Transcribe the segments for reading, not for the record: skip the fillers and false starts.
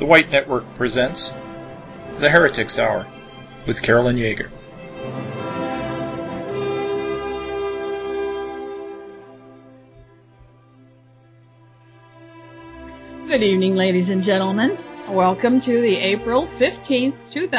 White Network presents The Heretics Hour with Carolyn Yeager. Good evening, ladies and gentlemen. Welcome to the April 15th,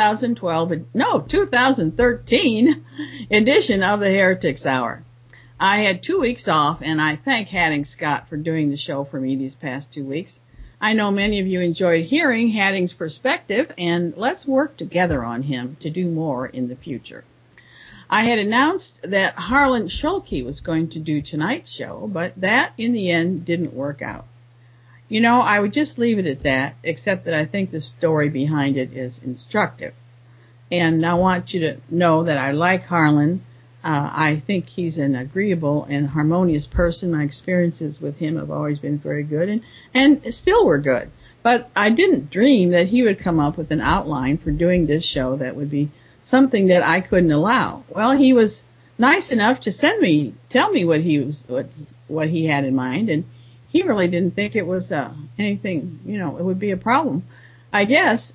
2013 edition of the Heretics Hour. I had 2 weeks off, and I thank Hadding Scott for doing the show for me these past 2 weeks. I know many of you enjoyed hearing Hadding's perspective, and let's work together on him to do more in the future. I had announced that Harlan Schulke was going to do tonight's show, but that, in the end, didn't work out. You know, I would just leave it at that, except that I think the story behind it is instructive. And I want you to know that I like Harlan. I think he's an agreeable and harmonious person. My experiences with him have always been very good and still were good. But I didn't dream that he would come up with an outline for doing this show that would be something that I couldn't allow. Well, he was nice enough to tell me what he had in mind, and he really didn't think it was anything, it would be a problem, I guess.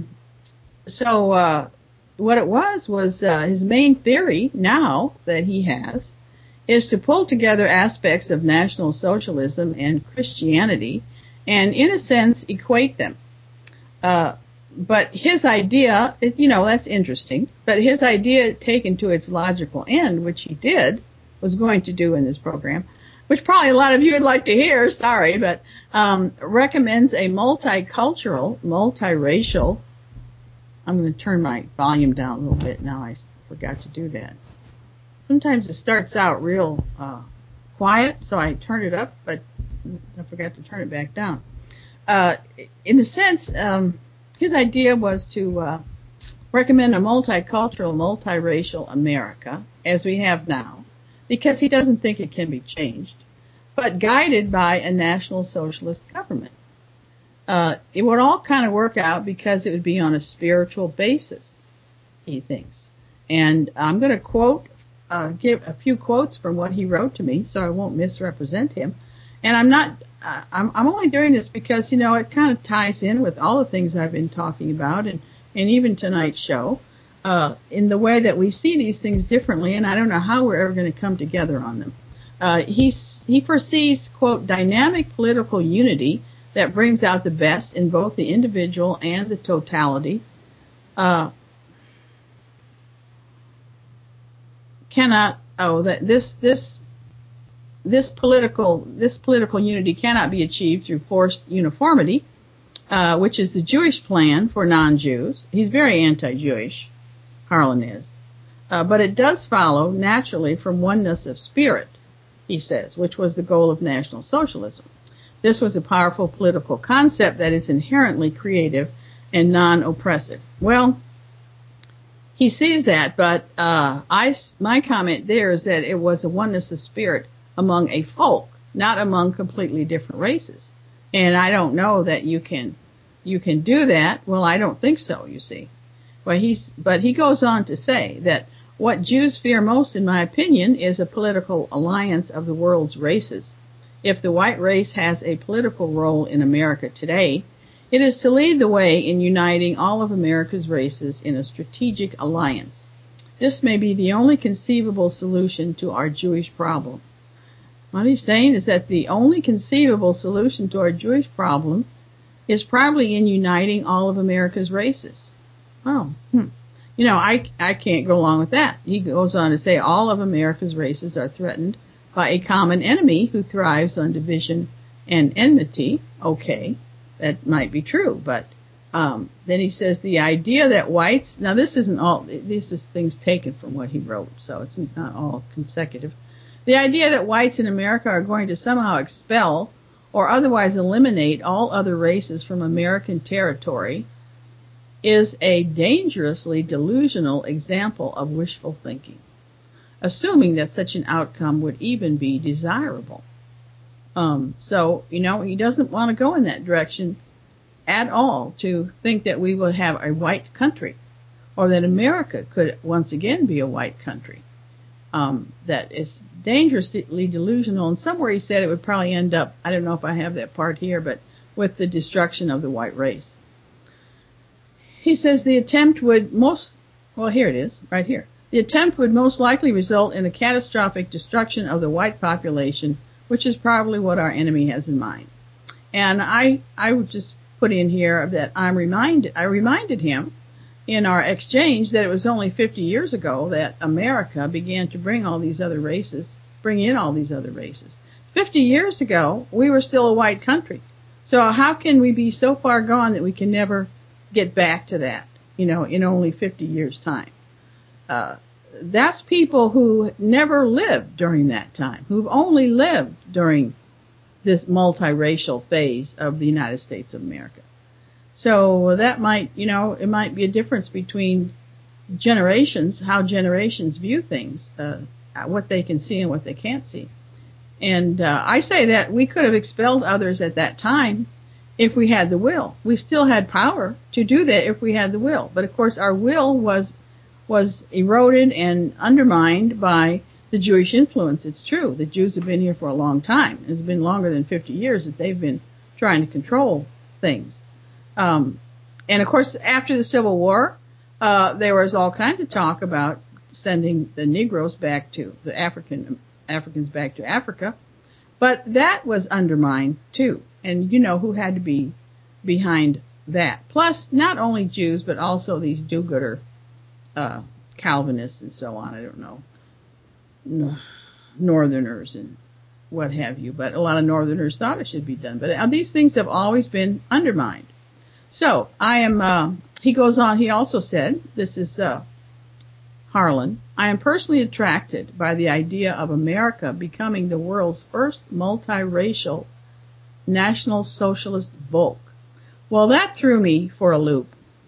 What it was his main theory now that he has is to pull together aspects of National Socialism and Christianity and, in a sense, equate them. But his idea, that's interesting, but his idea taken to its logical end, which he was going to do in this program, which probably a lot of you would like to hear, sorry, but recommends a multicultural, multiracial. I'm going to turn my volume down a little bit now. I forgot to do that. Sometimes it starts out real quiet, so I turn it up, but I forgot to turn it back down. In a sense, his idea was to recommend a multicultural, multiracial America, as we have now, because he doesn't think it can be changed, but guided by a National Socialist government. It would all kind of work out because it would be on a spiritual basis, he thinks. And I'm going to give a few quotes from what he wrote to me, so I won't misrepresent him. And I'm only doing this because, it kind of ties in with all the things I've been talking about and even tonight's show, in the way that we see these things differently, and I don't know how we're ever going to come together on them. He foresees, quote, dynamic political unity that brings out the best in both the individual and the totality. This political unity cannot be achieved through forced uniformity, which is the Jewish plan for non-Jews. He's very anti-Jewish, Harlan is. But it does follow naturally from oneness of spirit, he says, which was the goal of National Socialism. This was a powerful political concept that is inherently creative and non-oppressive. Well, he sees that, but my comment there is that it was a oneness of spirit among a folk, not among completely different races. And I don't know that you can do that. Well, I don't think so, you see. But he goes on to say that what Jews fear most, in my opinion, is a political alliance of the world's races. If the white race has a political role in America today, it is to lead the way in uniting all of America's races in a strategic alliance. This may be the only conceivable solution to our Jewish problem. What he's saying is that the only conceivable solution to our Jewish problem is probably in uniting all of America's races. Oh, I can't go along with that. He goes on to say all of America's races are threatened by a common enemy who thrives on division and enmity. Okay, that might be true, but then he says the idea that whites, now this is things taken from what he wrote, so it's not all consecutive. The idea that whites in America are going to somehow expel or otherwise eliminate all other races from American territory is a dangerously delusional example of wishful thinking, assuming that such an outcome would even be desirable. He doesn't want to go in that direction at all, to think that we will have a white country, or that America could once again be a white country. That is dangerously delusional. And somewhere he said it would probably end up, I don't know if I have that part here, but with the destruction of the white race. he says the attempt would here it is, right here. The attempt would most likely result in the catastrophic destruction of the white population, which is probably what our enemy has in mind. And I would just put in here that I reminded him in our exchange that it was only 50 years ago that America began to bring in all these other races. 50 years ago, we were still a white country. So how can we be so far gone that we can never get back to that, in only 50 years' time? That's people who never lived during that time, who've only lived during this multiracial phase of the United States of America. So that might, it might be a difference between generations, how generations view things, what they can see and what they can't see. And I say that we could have expelled others at that time if we had the will. We still had power to do that if we had the will. But of course our will was eroded and undermined by the Jewish influence. It's true. The Jews have been here for a long time. It's been longer than 50 years that they've been trying to control things. And of course after the Civil War, there was all kinds of talk about sending the Negroes back to the Africans back to Africa. But that was undermined too. And who had to be behind that. Plus, not only Jews, but also these do-gooder Calvinists and so on. I don't know. Northerners and what have you. But a lot of Northerners thought it should be done. But these things have always been undermined. So, he goes on, he also said, this is Harlan, I am personally attracted by the idea of America becoming the world's first multiracial National Socialist Volk. Well, that threw me for a loop.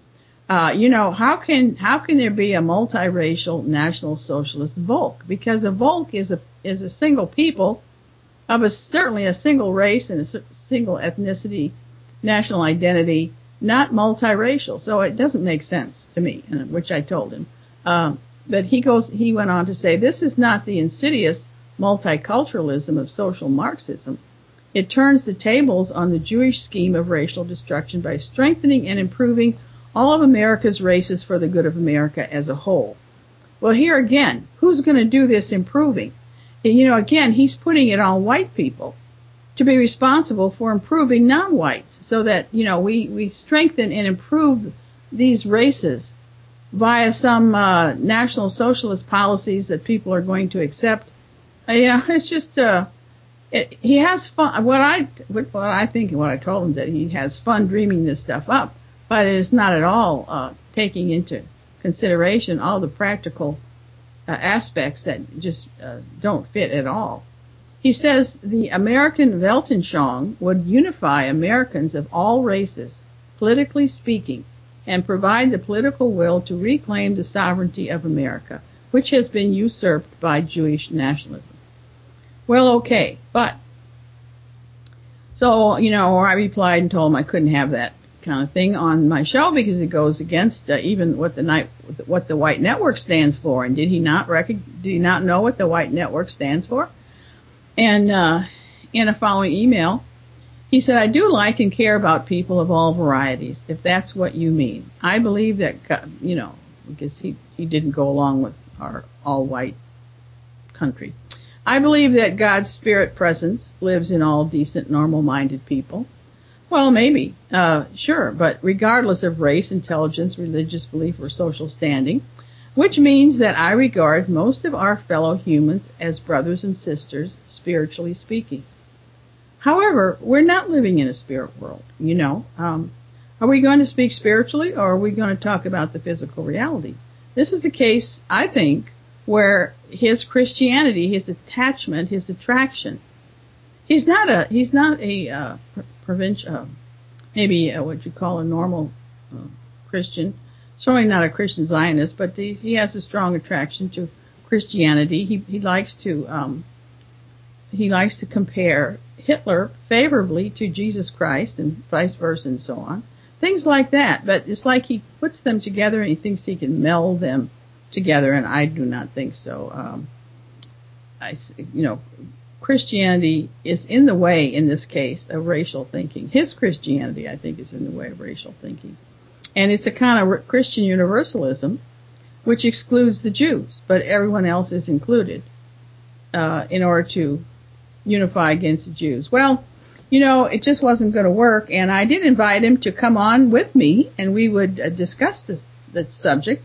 How can there be a multiracial National Socialist Volk? Because a Volk is a single people of certainly a single race and a single ethnicity, national identity, not multiracial. So it doesn't make sense to me, which I told him. But he went on to say, this is not the insidious multiculturalism of social Marxism. It turns the tables on the Jewish scheme of racial destruction by strengthening and improving all of America's races for the good of America as a whole. Well, here again, who's going to do this improving? Again, he's putting it on white people to be responsible for improving non-whites so that, we strengthen and improve these races via some National Socialist policies that people are going to accept. It's just he has fun. What I think and what I told him is that he has fun dreaming this stuff up, but it is not at all taking into consideration all the practical aspects that just don't fit at all. He says the American Weltanschauung would unify Americans of all races, politically speaking, and provide the political will to reclaim the sovereignty of America, which has been usurped by Jewish nationalism. Well, okay, but so, I replied and told him I couldn't have that kind of thing on my show because it goes against even what the White Network stands for. And did he not know what the White Network stands for? And in a following email, he said, I do like and care about people of all varieties, if that's what you mean. I believe that, because he didn't go along with our all-white country. I believe that God's spirit presence lives in all decent, normal-minded people. Well, maybe, sure, but regardless of race, intelligence, religious belief, or social standing, which means that I regard most of our fellow humans as brothers and sisters, spiritually speaking. However, we're not living in a spirit world, Are we going to speak spiritually, or are we going to talk about the physical reality? This is a case, I think, where his Christianity, his attachment, his attraction, he's not a provincial, maybe what you call a normal Christian. Certainly not a Christian Zionist, but he has a strong attraction to Christianity. He likes to compare Hitler favorably to Jesus Christ and vice versa and so on. Things like that. But it's like he puts them together and he thinks he can meld them together, and I do not think so. Christianity is in the way, in this case, of racial thinking. His Christianity, I think, is in the way of racial thinking. And it's a kind of Christian universalism, which excludes the Jews, but everyone else is included, in order to unify against the Jews. Well, it just wasn't going to work, and I did invite him to come on with me, and we would discuss the subject,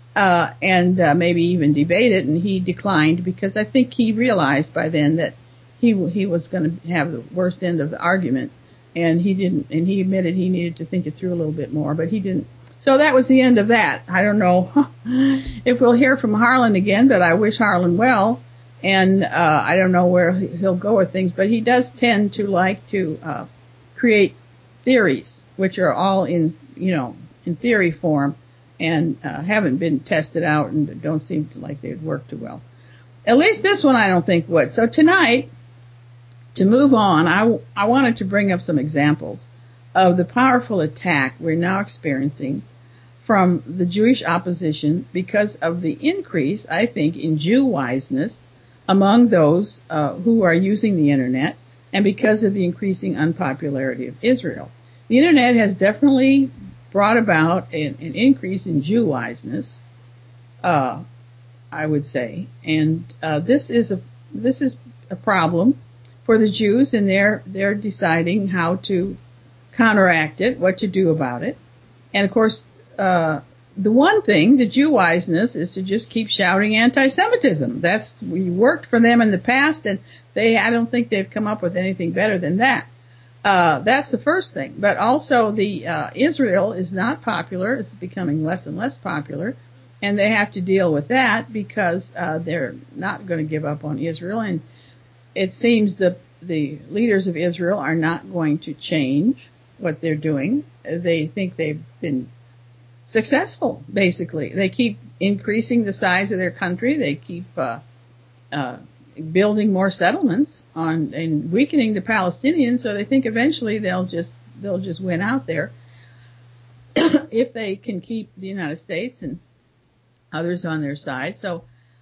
and maybe even debate it, and he declined because I think he realized by then that he was going to have the worst end of the argument, and he didn't, and he admitted he needed to think it through a little bit more, but he didn't. So that was the end of that. I don't know if we'll hear from Harlan again, but I wish Harlan well. And I don't know where he'll go with things, but he does tend to like to create theories, which are all in theory form, and haven't been tested out and don't seem like they'd work too well. At least this one I don't think would. So tonight, to move on, I wanted to bring up some examples of the powerful attack we're now experiencing from the Jewish opposition because of the increase, I think, in Jew-wiseness among those who are using the internet, and because of the increasing unpopularity of Israel. The internet has definitely brought about an increase in Jew-wiseness, I would say, and this is a problem for the Jews, and they're deciding how to counteract it, what to do about it. And of course, the one thing, the Jew-wiseness, is to just keep shouting anti-Semitism. We worked for them in the past, and I don't think they've come up with anything better than that. That's the first thing. But also Israel is not popular. It's becoming less and less popular, and they have to deal with that because, they're not going to give up on Israel. And it seems the leaders of Israel are not going to change what they're doing. They think they've been successful, basically. They keep increasing the size of their country. They keep building more settlements and weakening the Palestinians. So they think eventually they'll just win out there if they can keep the United States and others on their side. So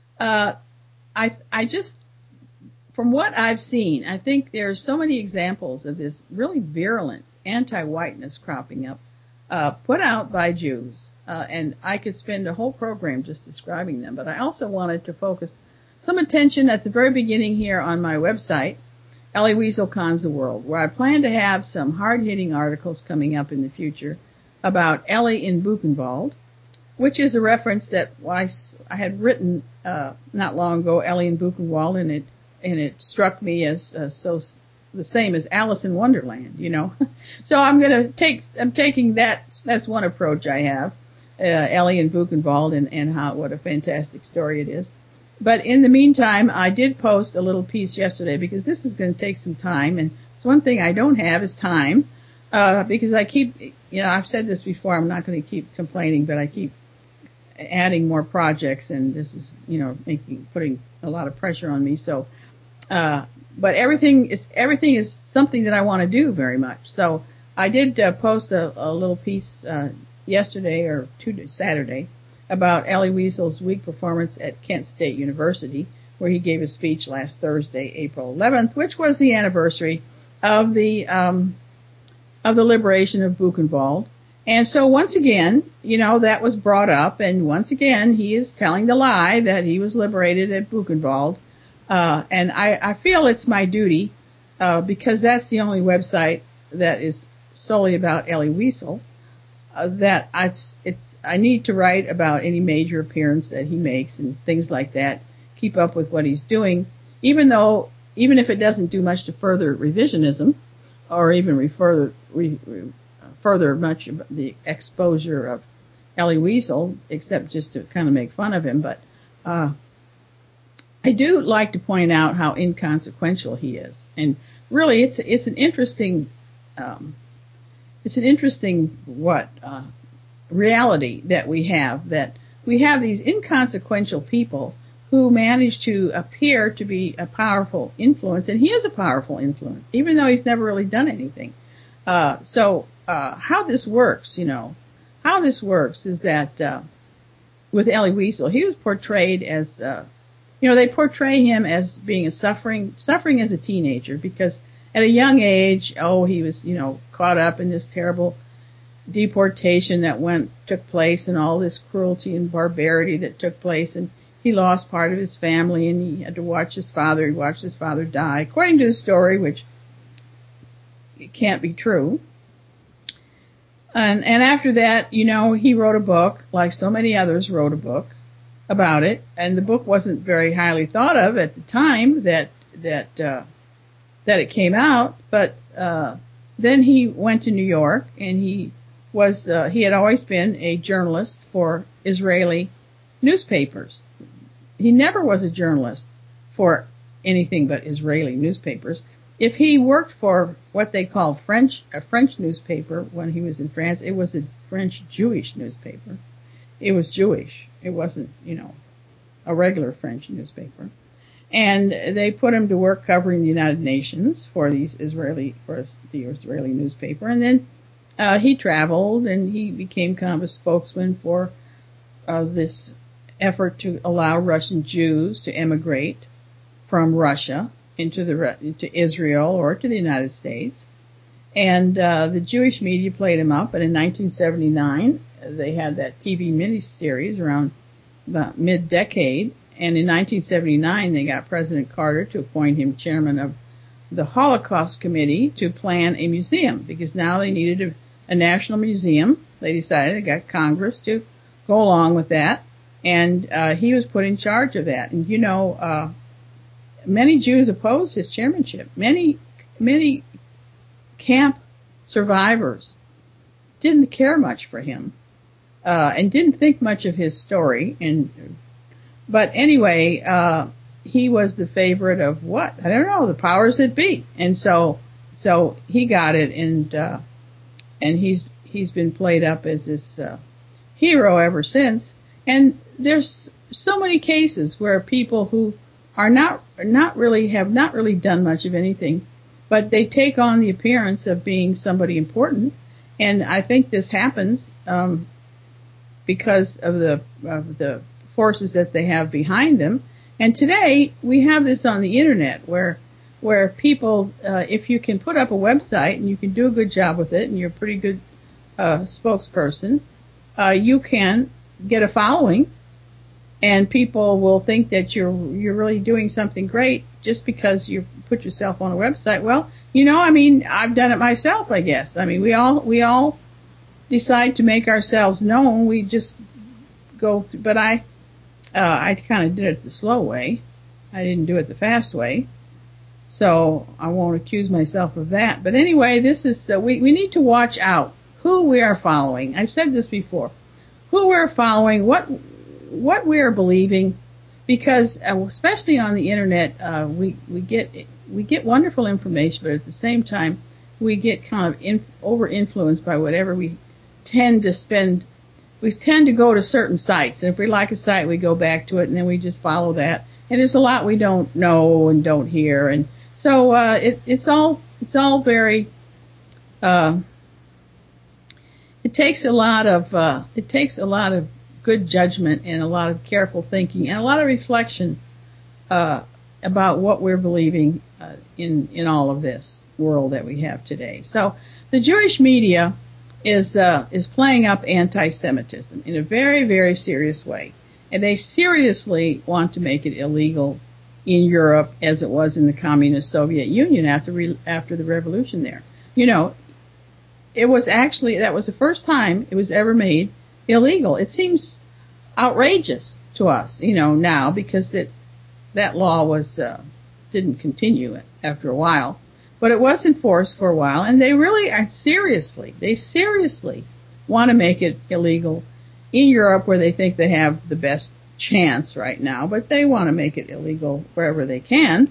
I just, from what I've seen, I think there are so many examples of this really virulent anti-whiteness cropping up, put out by Jews, and I could spend a whole program just describing them, but I also wanted to focus some attention at the very beginning here on my website, Elie Wiesel Cons the World, where I plan to have some hard-hitting articles coming up in the future about Elie in Buchenwald, which is a reference that I had written not long ago, Elie in Buchenwald, and it struck me as so the same as Alice in Wonderland, So I'm taking that's one approach I have, Elie in Buchenwald, and what a fantastic story it is. But in the meantime, I did post a little piece yesterday because this is going to take some time, and it's one thing I don't have is time, because I keep, I've said this before, I'm not going to keep complaining, but I keep adding more projects, and this is, putting a lot of pressure on me. So, but everything is something that I want to do very much. So I did post a little piece yesterday or Saturday about Elie Wiesel's week performance at Kent State University, where he gave a speech last Thursday, April 11th, which was the anniversary of the liberation of Buchenwald. And so once again, that was brought up, and once again he is telling the lie that he was liberated at Buchenwald. And I feel it's my duty, because that's the only website that is solely about Elie Wiesel, that I need to write about any major appearance that he makes and things like that, keep up with what he's doing, even if it doesn't do much to further revisionism or even further much of the exposure of Elie Wiesel, except just to kind of make fun of him. But I do like to point out how inconsequential he is, and really it's an interesting reality that we have these inconsequential people who manage to appear to be a powerful influence, and he is a powerful influence, even though he's never really done anything. So how this works is that with Elie Wiesel, he was portrayed as they portray him as being suffering as a teenager, because at a young age, he was, caught up in this terrible deportation that took place and all this cruelty and barbarity that took place, and he lost part of his family and he had to watch his father. He watched his father die, according to the story, which it can't be true. And after that, he wrote a book, like so many others wrote a book about it, and the book wasn't very highly thought of at the time that it came out, but then he went to New York, and he had always been a journalist for Israeli newspapers. He never was a journalist for anything but Israeli newspapers. If he worked for what they called a French newspaper when he was in France, it was a French Jewish newspaper. It was Jewish. It wasn't, a regular French newspaper. And they put him to work covering the United Nations for the Israeli newspaper. And then he traveled, and he became kind of a spokesman for this effort to allow Russian Jews to emigrate from Russia into Israel or to the United States. And the Jewish media played him up, and in 1979 they had that TV miniseries around about mid-decade, and in 1979 they got President Carter to appoint him chairman of the Holocaust Committee to plan a museum, because now they needed a national museum. They decided, they got Congress to go along with that, and he was put in charge of that. And many Jews opposed his chairmanship. Many camp survivors didn't care much for him, and didn't think much of his story. But anyway, he was the favorite of the powers that be. And so he got it, and he's been played up as this hero ever since. And there's so many cases where people who have not really done much of anything, but they take on the appearance of being somebody important. And I think this happens because of the forces that they have behind them. And today we have this on the internet where people, if you can put up a website and you can do a good job with it and you're a pretty good spokesperson, you can get a following. And people will think that you're really doing something great just because you put yourself on a website. Well, I've done it myself, I guess. We all decide to make ourselves known. We just go through, but I kind of did it the slow way. I didn't do it the fast way. So I won't accuse myself of that. But anyway, this is, we need to watch out who we are following. I've said this before. Who we're following, what we are believing, because especially on the internet, we get wonderful information, but at the same time, we get kind of over influenced by whatever we tend to go to certain sites, and if we like a site, we go back to it, and then we just follow that. And there's a lot we don't know and don't hear, and so it's all very. It takes a lot of good judgment and a lot of careful thinking and a lot of reflection about what we're believing in all of this world that we have today. So the Jewish media is playing up anti-Semitism in a very, very serious way, and they seriously want to make it illegal in Europe as it was in the communist Soviet Union after the revolution there. It was that was the first time it was ever made illegal. It seems outrageous to us, now, because that law didn't continue after a while, but it was enforced for a while, and they really seriously want to make it illegal in Europe, where they think they have the best chance right now, but they want to make it illegal wherever they can.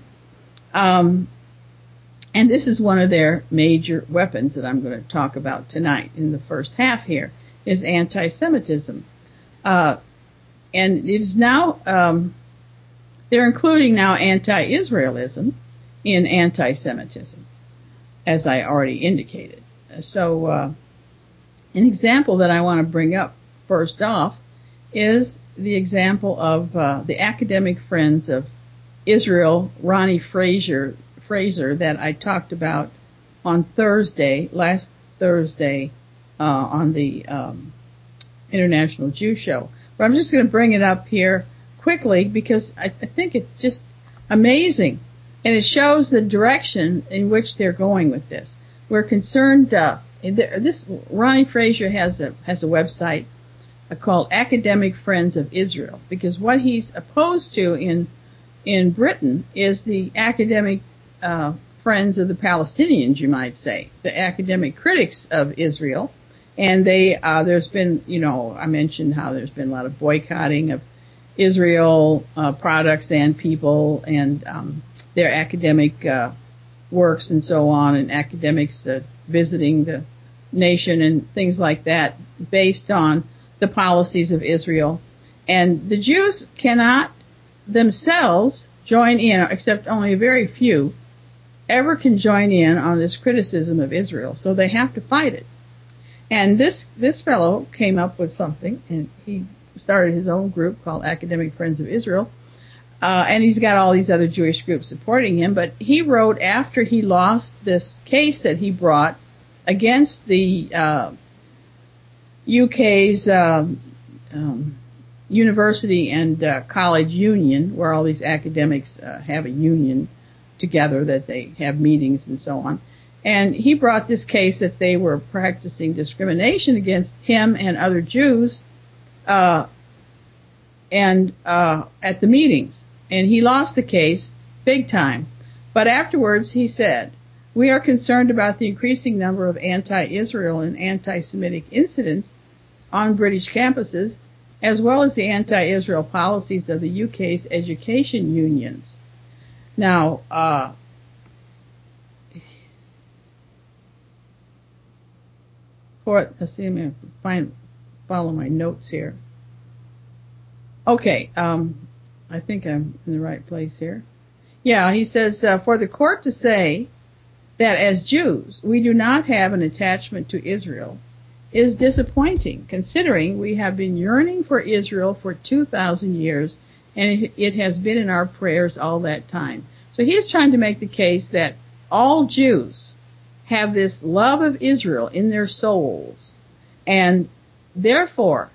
And this is one of their major weapons that I'm going to talk about tonight in the first half here, is anti-Semitism. And it is now, they're including now anti-Israelism in anti-Semitism, as I already indicated. So, an example that I want to bring up first off is the example of the academic friends of Israel, Ronnie Fraser, that I talked about on last Thursday, on the International Jew Show. But I'm just going to bring it up here quickly because I think it's just amazing, and it shows the direction in which they're going with this. We're concerned. This Ronnie Frazier has a website called Academic Friends of Israel, because what he's opposed to in Britain is the academic friends of the Palestinians, you might say, the academic critics of Israel. And there's been, I mentioned how there's been a lot of boycotting of Israel products and people and their academic works and so on, and academics visiting the nation and things like that based on the policies of Israel. And the Jews cannot themselves join in, except only a very few ever can join in on this criticism of Israel. So they have to fight it. And this fellow came up with something, and he started his own group called Academic Friends of Israel. And he's got all these other Jewish groups supporting him. But he wrote, after he lost this case that he brought against the UK's university and college union, where all these academics have a union together, that they have meetings and so on. And he brought this case that they were practicing discrimination against him and other Jews at the meetings. And he lost the case big time. But afterwards he said, "We are concerned about the increasing number of anti-Israel and anti-Semitic incidents on British campuses, as well as the anti-Israel policies of the UK's education unions." Now, let's see, I'm going to follow my notes here. Okay, I think I'm in the right place here. Yeah, he says, for the court to say that as Jews we do not have an attachment to Israel is disappointing, considering we have been yearning for Israel for 2,000 years, and it has been in our prayers all that time. So he's trying to make the case that all Jews have this love of Israel in their souls, and therefore,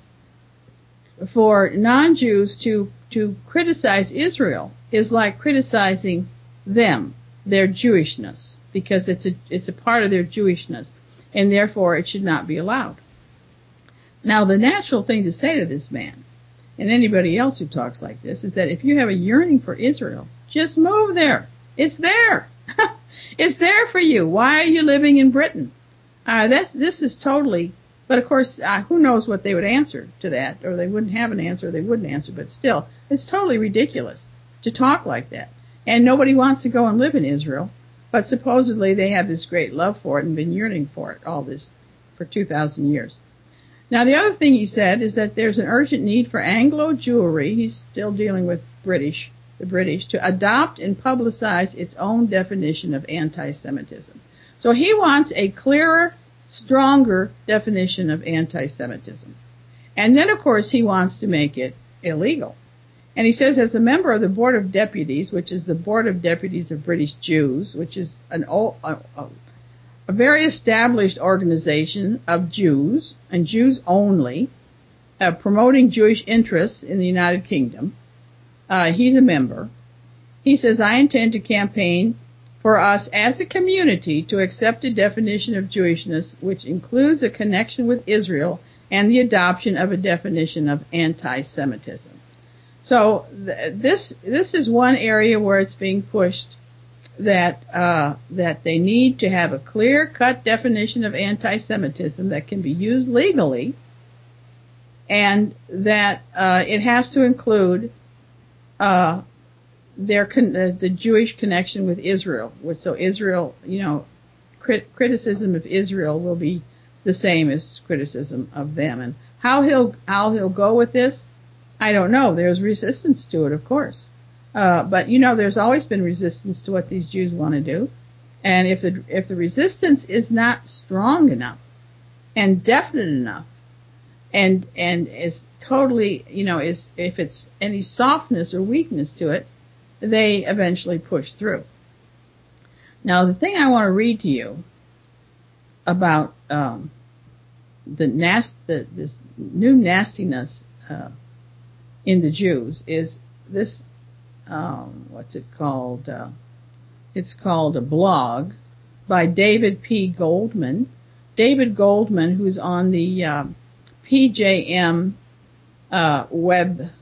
for non-Jews to criticize Israel is like criticizing them, their Jewishness, because it's a part of their Jewishness, and therefore it should not be allowed. Now, the natural thing to say to this man, and anybody else who talks like this, is that if you have a yearning for Israel, just move there. It's there. It's there for you. Why are you living in Britain? This is totally, but of course, who knows what they would answer to that, or they wouldn't have an answer, or they wouldn't answer, but still, it's totally ridiculous to talk like that. And nobody wants to go and live in Israel, but supposedly they have this great love for it and been yearning for it, all this, for 2,000 years. Now, the other thing he said is that there's an urgent need for Anglo Jewry, he's still dealing with the British, to adopt and publicize its own definition of anti-Semitism. So he wants a clearer, stronger definition of anti-Semitism. And then, of course, he wants to make it illegal. And he says, as a member of the Board of Deputies, which is the Board of Deputies of British Jews, which is a very established organization of Jews, and Jews only, promoting Jewish interests in the United Kingdom. He's a member. He says, I intend to campaign for us as a community to accept a definition of Jewishness which includes a connection with Israel and the adoption of a definition of anti-Semitism. So this is one area where it's being pushed, that they need to have a clear-cut definition of anti-Semitism that can be used legally, and that it has to include the Jewish connection with Israel. So Israel, criticism of Israel will be the same as criticism of them. And how he'll go with this, I don't know. There's resistance to it, of course. But there's always been resistance to what these Jews want to do. And if the resistance is not strong enough and definite enough, and is totally, if it's any softness or weakness to it, they eventually push through. Now, the thing I want to read to you about this new nastiness in the Jews is this. What's it called? It's called a blog by David P. Goldman. David Goldman, who's on the PJM website,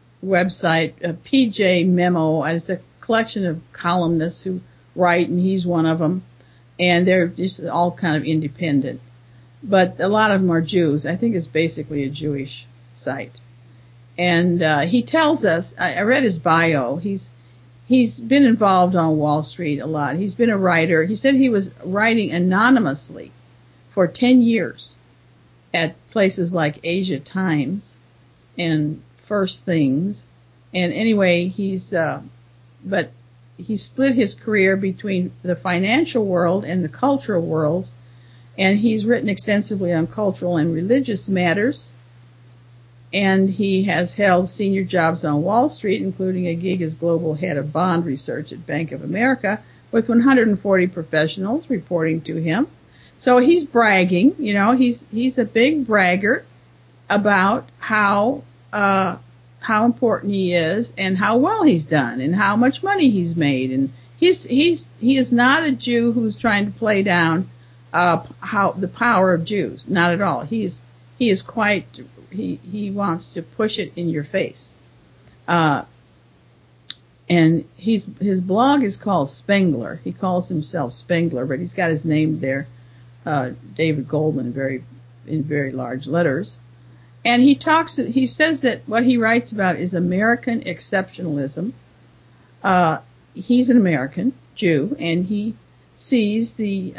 PJ Memo. It's a collection of columnists who write, and he's one of them. And they're just all kind of independent. But a lot of them are Jews. I think it's basically a Jewish site. And he tells us, I read his bio, he's been involved on Wall Street a lot. He's been a writer. He said he was writing anonymously for 10 years at places like Asia Times and First Things. And anyway, but he split his career between the financial world and the cultural worlds, and he's written extensively on cultural and religious matters. And he has held senior jobs on Wall Street, including a gig as global head of bond research at Bank of America, with 140 professionals reporting to him. So he's bragging, he's a big braggart about how important he is and how well he's done and how much money he's made. And he is not a Jew who's trying to play down the power of Jews. Not at all. He wants to push it in your face. And his blog is called Spengler. He calls himself Spengler, but he's got his name there, David Goldman, in very large letters. And he says that what he writes about is American exceptionalism. He's an American Jew, and he sees he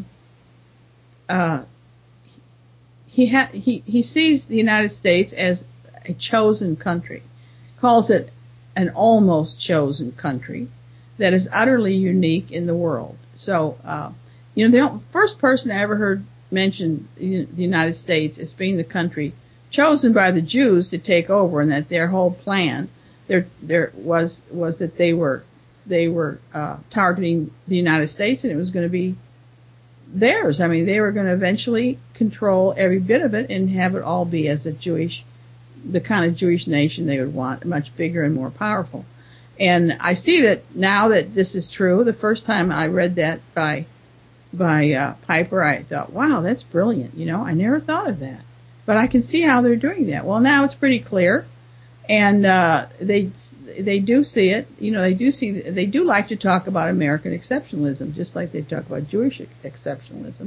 sees the United States as a chosen country, calls it an almost chosen country that is utterly unique in the world. So, the first person I ever heard mention the United States as being the country chosen by the Jews to take over, and that their whole plan there was that they were targeting the United States, and it was going to be theirs. I mean, they were going to eventually control every bit of it and have it all be as the kind of Jewish nation they would want, much bigger and more powerful. And I see that now that this is true. The first time I read that by Piper, I thought, wow, that's brilliant. I never thought of that. But I can see how they're doing that. Well, now it's pretty clear. And they do see it. They do like to talk about American exceptionalism, just like they talk about Jewish exceptionalism.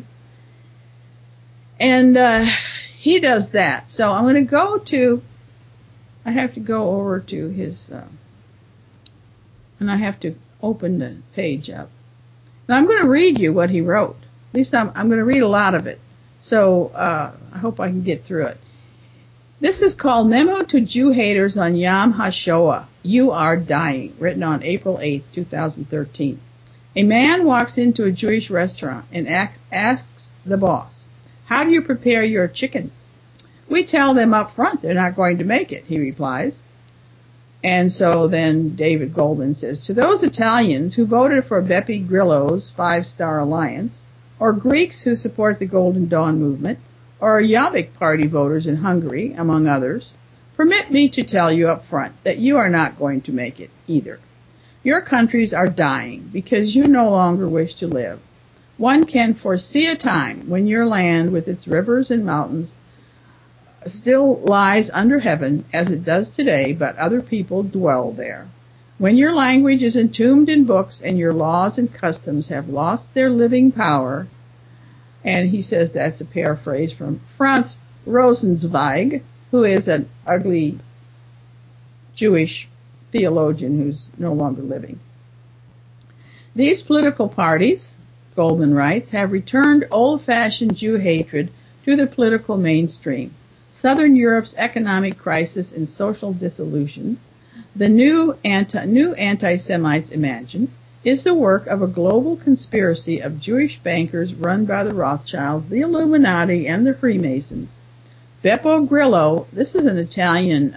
And he does that. So I'm going to I have to go over to his, and I have to open the page up. Now I'm going to read you what he wrote. At least I'm going to read a lot of it. So I hope I can get through it. This is called Memo to Jew Haters on Yom HaShoah. You are dying. Written on April 8, 2013. A man walks into a Jewish restaurant and asks the boss, "How do you prepare your chickens?" "We tell them up front they're not going to make it," he replies. And so then David Goldman says, to those Italians who voted for Beppe Grillo's 5-Star Alliance, or Greeks who support the Golden Dawn movement, or Jobbik Party voters in Hungary, among others, permit me to tell you up front that you are not going to make it either. Your countries are dying because you no longer wish to live. One can foresee a time when your land, with its rivers and mountains, still lies under heaven as it does today, but other people dwell there. When your language is entombed in books and your laws and customs have lost their living power, and he says that's a paraphrase from Franz Rosenzweig, who is an ugly Jewish theologian who's no longer living. These political parties, Goldman writes, have returned old-fashioned Jew hatred to the political mainstream. Southern Europe's economic crisis and social dissolution, the new anti-Semites imagine, is the work of a global conspiracy of Jewish bankers run by the Rothschilds, the Illuminati, and the Freemasons. Beppe Grillo, this is an Italian,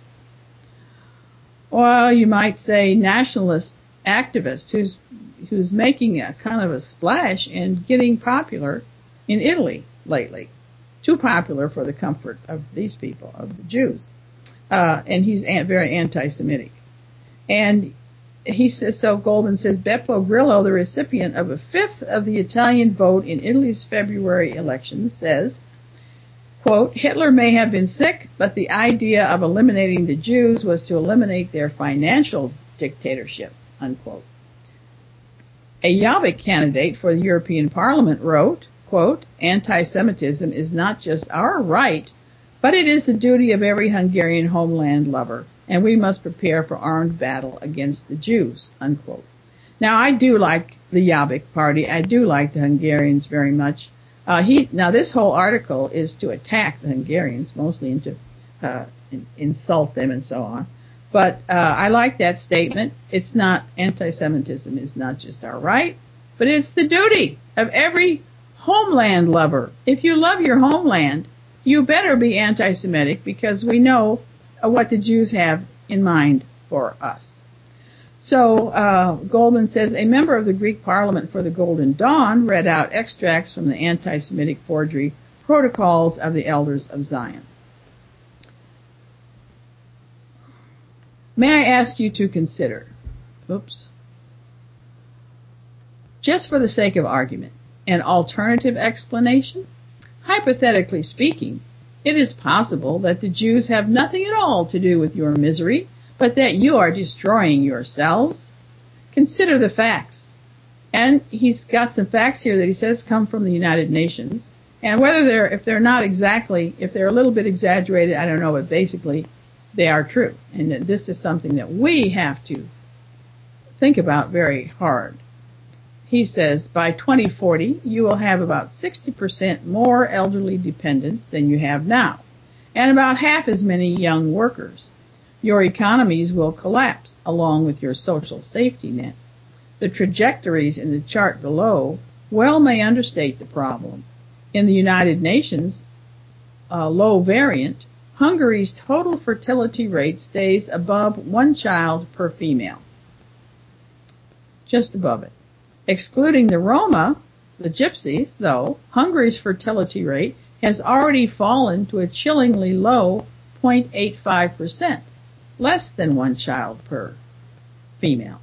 you might say nationalist activist who's making a kind of a splash and getting popular in Italy lately. too popular for the comfort of these people, of the Jews. And he's very anti-Semitic. And he says, so Goldman says, Beppe Grillo, the recipient of a fifth of the Italian vote in Italy's February election, says, quote, Hitler may have been sick, but the idea of eliminating the Jews was to eliminate their financial dictatorship, unquote. A Jobbik candidate for the European Parliament wrote, quote, anti-Semitism is not just our right, but it is the duty of every Hungarian homeland lover, and we must prepare for armed battle against the Jews, unquote. Now, I do like the Jobbik party. I do like the Hungarians very much. Now, this whole article is to attack the Hungarians, mostly and to insult them and so on. But I like that statement. It's not, anti-Semitism is not just our right, but it's the duty of every homeland lover. If you love your homeland, you better be anti-Semitic, because we know what the Jews have in mind for us. So Goldman says a member of the Greek Parliament for the Golden Dawn read out extracts from the anti-Semitic forgery protocols of the Elders of Zion. May I ask you to consider, just for the sake of argument, an alternative explanation? Hypothetically speaking, it is possible that the Jews have nothing at all to do with your misery, but that you are destroying yourselves. Consider the facts. And he's got some facts here that he says come from the United Nations. And whether if they're a little bit exaggerated, I don't know, but basically they are true. And that this is something that we have to think about very hard. He says by 2040, you will have about 60% more elderly dependents than you have now, and about half as many young workers. Your economies will collapse along with your social safety net. The trajectories in the chart below well may understate the problem. In the United Nations low variant, Hungary's total fertility rate stays above 1 child per female. Just above it. Excluding the Roma, the Gypsies, though, Hungary's fertility rate has already fallen to a chillingly low 0.85%, less than 1 child per female.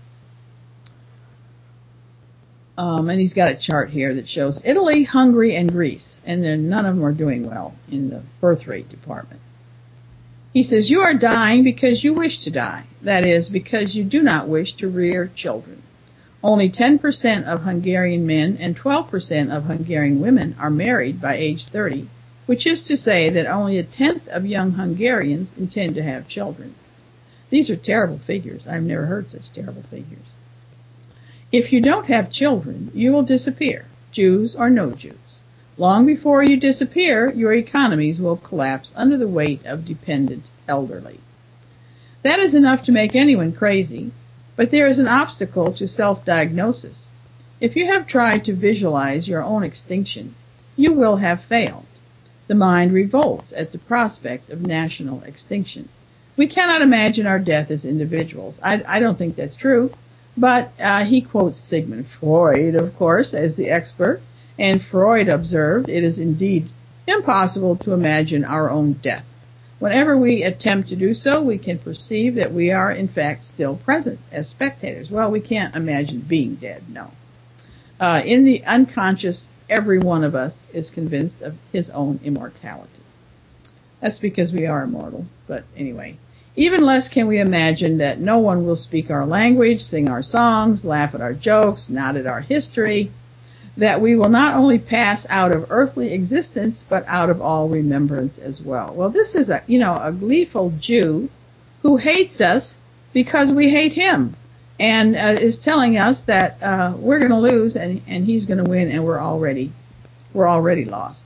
And he's got a chart here that shows Italy, Hungary, and Greece, and then none of them are doing well in the birth rate department. He says, you are dying because you wish to die. That is, because you do not wish to rear children. Only 10% of Hungarian men and 12% of Hungarian women are married by age 30, which is to say that only 1/10 of young Hungarians intend to have children. These are terrible figures. I've never heard such terrible figures. If you don't have children, you will disappear, Jews or no Jews. Long before you disappear, your economies will collapse under the weight of dependent elderly. That is enough to make anyone crazy. But there is an obstacle to self-diagnosis. If you have tried to visualize your own extinction, you will have failed. The mind revolts at the prospect of national extinction. We cannot imagine our death as individuals. I don't think that's true. But he quotes Sigmund Freud, of course, as the expert. And Freud observed it is indeed impossible to imagine our own death. Whenever we attempt to do so, we can perceive that we are, in fact, still present as spectators. Well, we can't imagine being dead, no. In the unconscious, every one of us is convinced of his own immortality. That's because we are immortal, but anyway. Even less can we imagine that no one will speak our language, sing our songs, laugh at our jokes, nod at our history, that we will not only pass out of earthly existence, but out of all remembrance as well. Well, this is a gleeful Jew who hates us because we hate him, and is telling us that we're going to lose and he's going to win, and we're already lost.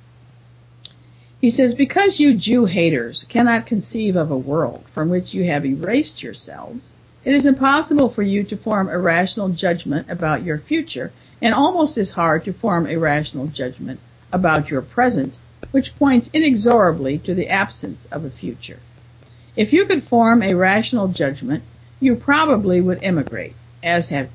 He says, because you Jew haters cannot conceive of a world from which you have erased yourselves, it is impossible for you to form a rational judgment about your future, and almost as hard to form a rational judgment about your present, which points inexorably to the absence of a future. If you could form a rational judgment, you probably would emigrate, as have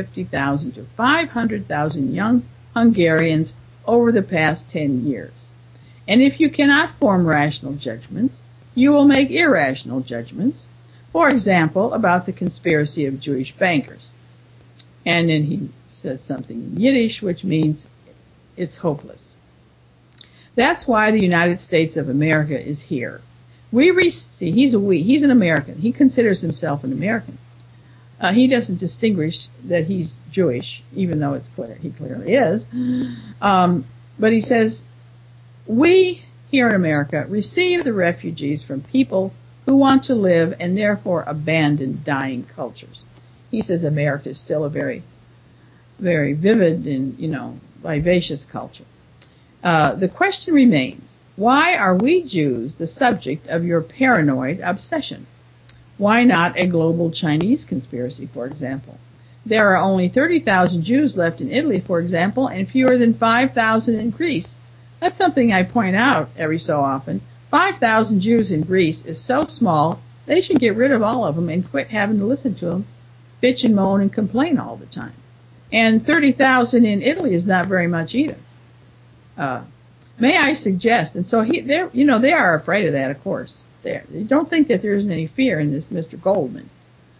250,000 to 500,000 young Hungarians over the past 10 years. And if you cannot form rational judgments, you will make irrational judgments. For example, about the conspiracy of Jewish bankers. And then he says something in Yiddish, which means it's hopeless. That's why the United States of America is here. See, he's an American. He considers himself an American. He doesn't distinguish that he's Jewish, even though it's clear he clearly is. But he says, we here in America receive the refugees from people who want to live and therefore abandon dying cultures. He says America is still a very, very vivid and, vivacious culture. The question remains, why are we Jews the subject of your paranoid obsession? Why not a global Chinese conspiracy, for example? There are only 30,000 Jews left in Italy, for example, and fewer than 5,000 in Greece. That's something I point out every so often. 5,000 Jews in Greece is so small, they should get rid of all of them and quit having to listen to them bitch and moan and complain all the time. And 30,000 in Italy is not very much either. May I suggest, and so they are afraid of that, of course. They don't think that there isn't any fear in this Mr. Goldman.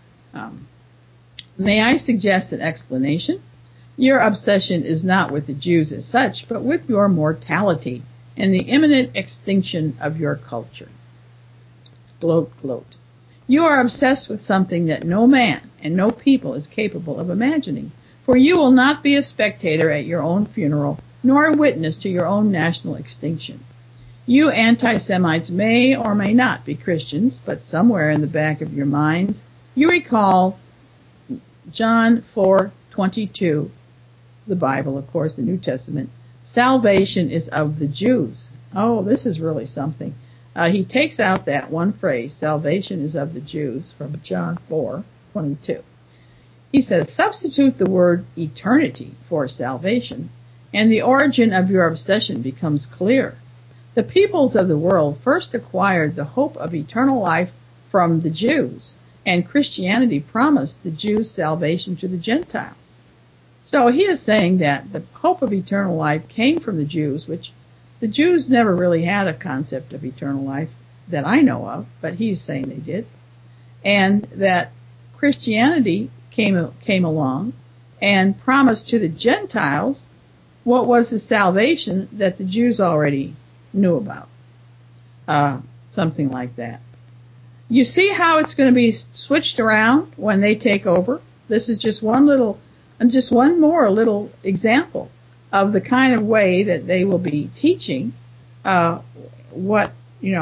May I suggest an explanation? Your obsession is not with the Jews as such, but with your mortality and the imminent extinction of your culture. Gloat, gloat. You are obsessed with something that no man and no people is capable of imagining, for you will not be a spectator at your own funeral, nor a witness to your own national extinction. You anti-Semites may or may not be Christians, but somewhere in the back of your minds, you recall John 4:22, the Bible, of course, the New Testament. Salvation is of the Jews. Oh, this is really something. He takes out that one phrase, salvation is of the Jews, from John 4:22. He says, substitute the word eternity for salvation, and the origin of your obsession becomes clear. The peoples of the world first acquired the hope of eternal life from the Jews, and Christianity promised the Jews salvation to the Gentiles. So he is saying that the hope of eternal life came from the Jews, which the Jews never really had a concept of eternal life that I know of, but he's saying they did. And that Christianity came along and promised to the Gentiles what was the salvation that the Jews already knew about. Something like that. You see how it's going to be switched around when they take over? This is just one more little example of the kind of way that they will be teaching what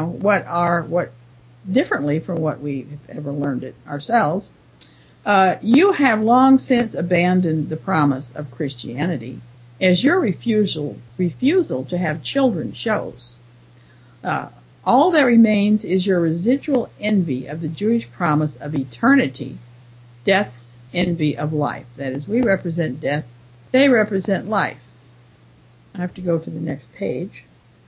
differently from what we've ever learned it ourselves. You have long since abandoned the promise of Christianity, as your refusal to have children shows. All that remains is your residual envy of the Jewish promise of eternity, death's envy of life. That is, we represent death, they represent life. I have to go to the next page.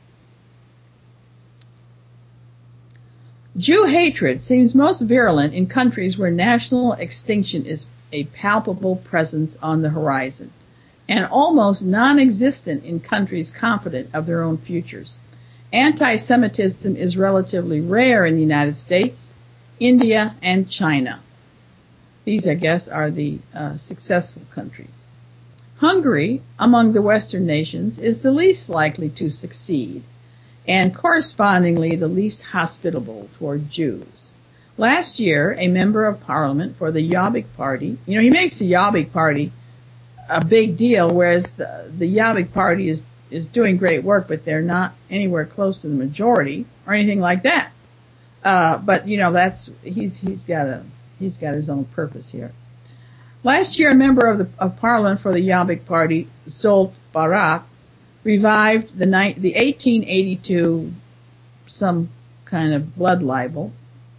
Jew hatred seems most virulent in countries where national extinction is a palpable presence on the horizon, and almost non-existent in countries confident of their own futures. Anti-Semitism is relatively rare in the United States, India, and China. These, I guess, are the successful countries. Hungary, among the Western nations, is the least likely to succeed, and correspondingly the least hospitable toward Jews. Last year, a member of parliament for the Jobbik Party, he makes the Jobbik Party a big deal, whereas the Jobbik Party is doing great work, but they're not anywhere close to the majority or anything like that. But he's got his own purpose here. Last year, a member of parliament for the Jobbik Party, Zsolt Barak, revived the 1882 some kind of blood libel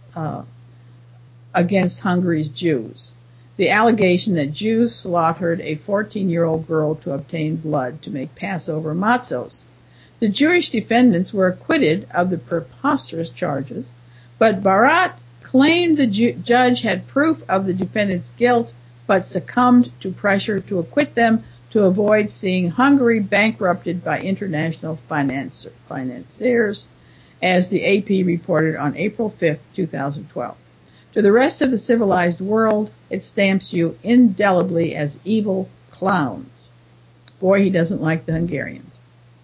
against Hungary's Jews. The allegation that Jews slaughtered a 14-year-old girl to obtain blood to make Passover matzos. The Jewish defendants were acquitted of the preposterous charges, but Barak claimed the judge had proof of the defendants' guilt, but succumbed to pressure to acquit them to avoid seeing Hungary bankrupted by international financiers, as the AP reported on April 5, 2012. To the rest of the civilized world, it stamps you indelibly as evil clowns. Boy, he doesn't like the Hungarians.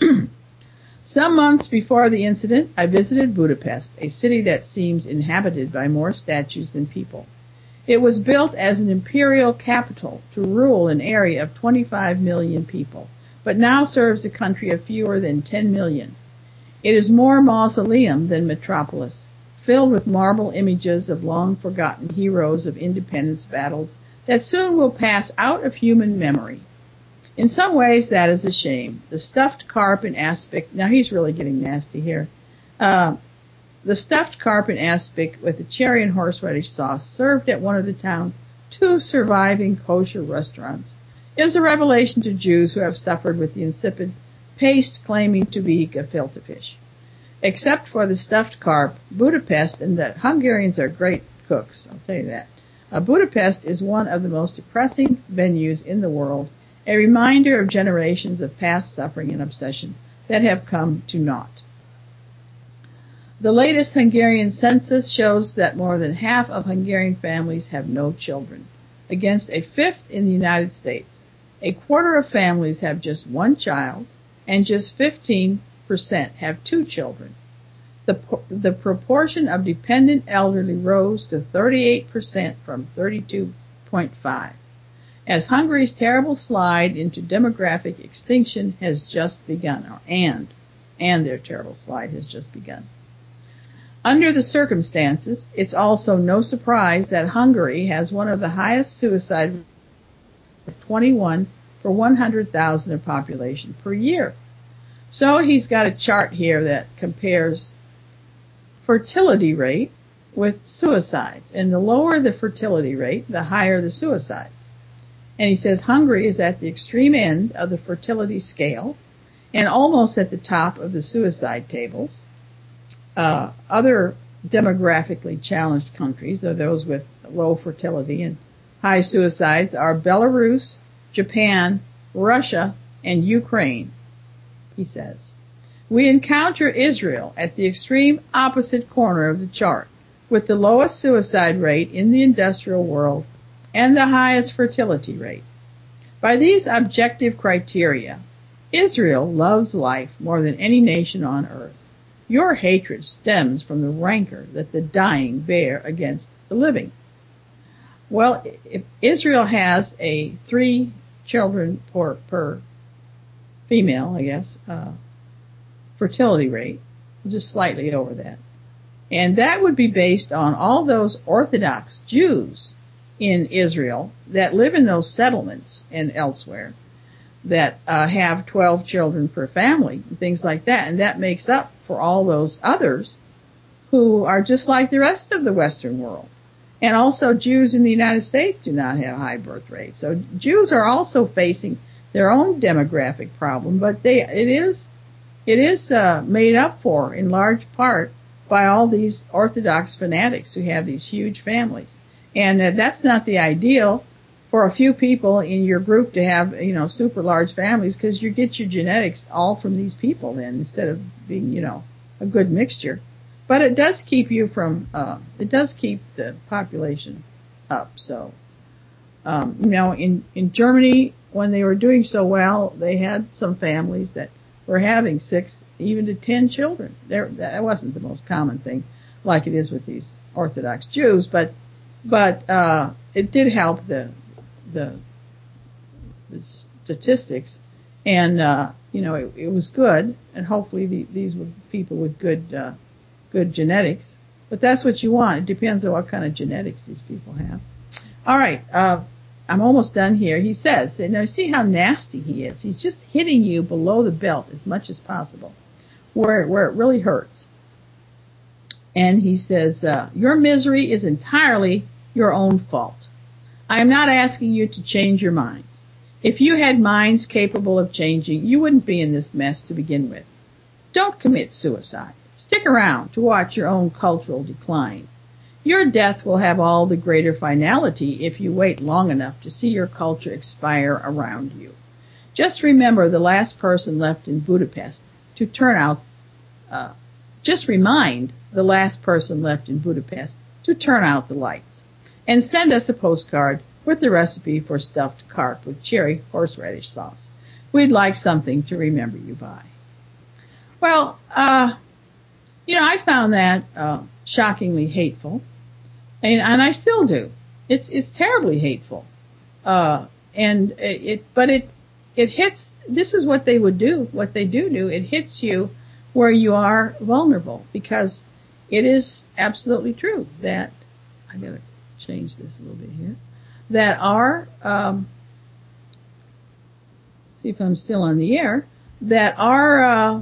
Some months before the incident, I visited Budapest, a city that seems inhabited by more statues than people. It was built as an imperial capital to rule an area of 25 million people, but now serves a country of fewer than 10 million. It is more mausoleum than metropolis, filled with marble images of long-forgotten heroes of independence battles that soon will pass out of human memory. In some ways, that is a shame. The stuffed carp in aspic, now he's really getting nasty here. The stuffed carp in aspic with the cherry and horseradish sauce served at one of the town's 2 surviving kosher restaurants is a revelation to Jews who have suffered with the insipid paste claiming to be gefilte fish. Except for the stuffed carp, Budapest, and that Hungarians are great cooks, I'll tell you that. Budapest is one of the most depressing venues in the world, a reminder of generations of past suffering and obsession that have come to naught. The latest Hungarian census shows that more than half of Hungarian families have no children, against a fifth in the United States. A quarter of families have just one child, and just 15% have 2 children. The proportion of dependent elderly rose to 38% from 32.5%. As Hungary's terrible slide into demographic extinction has just begun, and their terrible slide has just begun. Under the circumstances, it's also no surprise that Hungary has one of the highest suicide rates of 21 for 100,000 of population per year. So he's got a chart here that compares fertility rate with suicides, and the lower the fertility rate, the higher the suicides. And he says Hungary is at the extreme end of the fertility scale and almost at the top of the suicide tables. Other demographically challenged countries, or those with low fertility and high suicides, are Belarus, Japan, Russia, and Ukraine, he says. We encounter Israel at the extreme opposite corner of the chart, with the lowest suicide rate in the industrial world and the highest fertility rate. By these objective criteria, Israel loves life more than any nation on earth. Your hatred stems from the rancor that the dying bear against the living. Well, if Israel has a 3 children per female, I guess, fertility rate, just slightly over that. And that would be based on all those Orthodox Jews in Israel that live in those settlements and elsewhere that have 12 children per family and things like that. And that makes up for all those others who are just like the rest of the Western world. And also Jews in the United States do not have high birth rates. So Jews are also facing their own demographic problem, but it is made up for in large part by all these Orthodox fanatics who have these huge families. And that's not the ideal for a few people in your group to have, super large families, because you get your genetics all from these people then, instead of being, a good mixture. But it does keep you from, it does keep the population up. So, in Germany, when they were doing so well, they had some families that were having 6, even to 10 children. That wasn't the most common thing, like it is with these Orthodox Jews, but it did help the statistics, and it was good, and hopefully these were people with good genetics. But that's what you want. It depends on what kind of genetics these people have. All right, I'm almost done here. He says, now see how nasty he is. He's just hitting you below the belt as much as possible, where it really hurts. And he says, your misery is entirely your own fault. I am not asking you to change your minds. If you had minds capable of changing, you wouldn't be in this mess to begin with. Don't commit suicide. Stick around to watch your own cultural decline. Your death will have all the greater finality if you wait long enough to see your culture expire around you. Just remember the last person left in Budapest to turn out, just remind the last person left in Budapest to turn out the lights. And send us a postcard with the recipe for stuffed carp with cherry horseradish sauce. We'd like something to remember you by. Well, I found that shockingly hateful, and I still do. It's terribly hateful, but it hits. This is what they would do. What they do. It hits you where you are vulnerable, because it is absolutely true that I gotta change this a little bit here. That our see if I'm still on the air. That our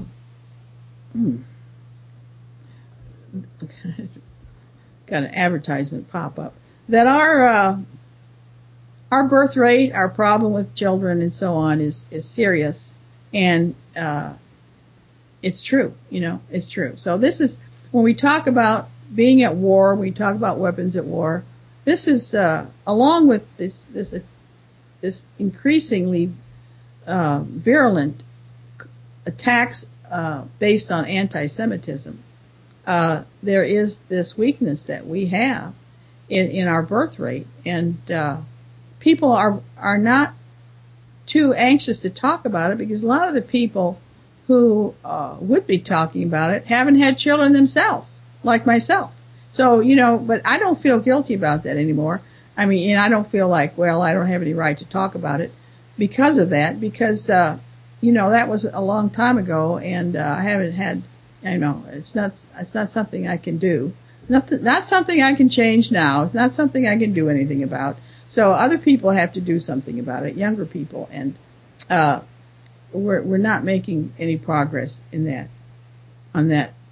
got an advertisement pop up. That our birth rate, our problem with children and so on is serious, and it's true. It's true. So this is when we talk about being at war, we talk about weapons at war. This is along with this increasingly virulent attacks based on anti-Semitism. There is this weakness that we have in our birth rate, and people are not too anxious to talk about it, because a lot of the people who would be talking about it haven't had children themselves, like myself. So, but I don't feel guilty about that anymore. I mean, and I don't feel like, well, I don't have any right to talk about it because of that, because, that was a long time ago, and I haven't had, it's not something I can do. Not something I can change now. It's not something I can do anything about. So other people have to do something about it, younger people, and we're not making any progress in that, on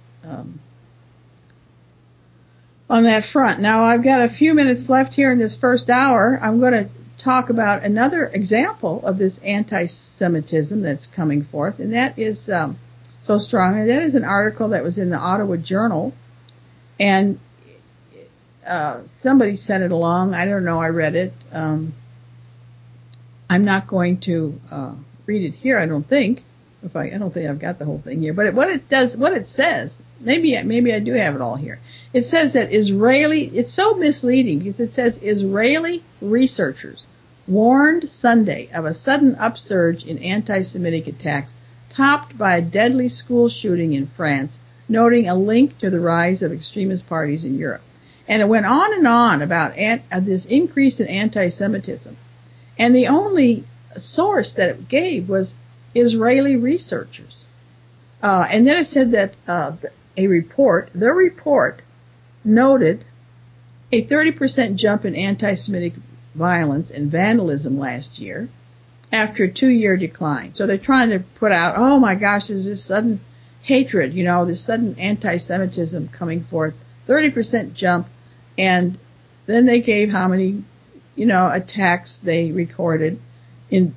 that front. Now, I've got a few minutes left here in this first hour. I'm going to talk about another example of this anti-Semitism that's coming forth, and that is so strong. And that is an article that was in the Ottawa Journal, and somebody sent it along. I don't know. I read it. I'm not going to read it here, I don't think. I don't think I've got the whole thing here. But what it says, maybe I do have it all here. It says that it's so misleading, because it says Israeli researchers warned Sunday of a sudden upsurge in anti-Semitic attacks, topped by a deadly school shooting in France, noting a link to the rise of extremist parties in Europe. And it went on and on about this increase in anti-Semitism. And the only source that it gave was Israeli researchers. And then it said that the report noted a 30% jump in anti-Semitic violence and vandalism last year after a 2-year decline. So they're trying to put out, oh my gosh, there's this sudden hatred, this sudden anti-Semitism coming forth, 30% jump. And then they gave how many, attacks they recorded in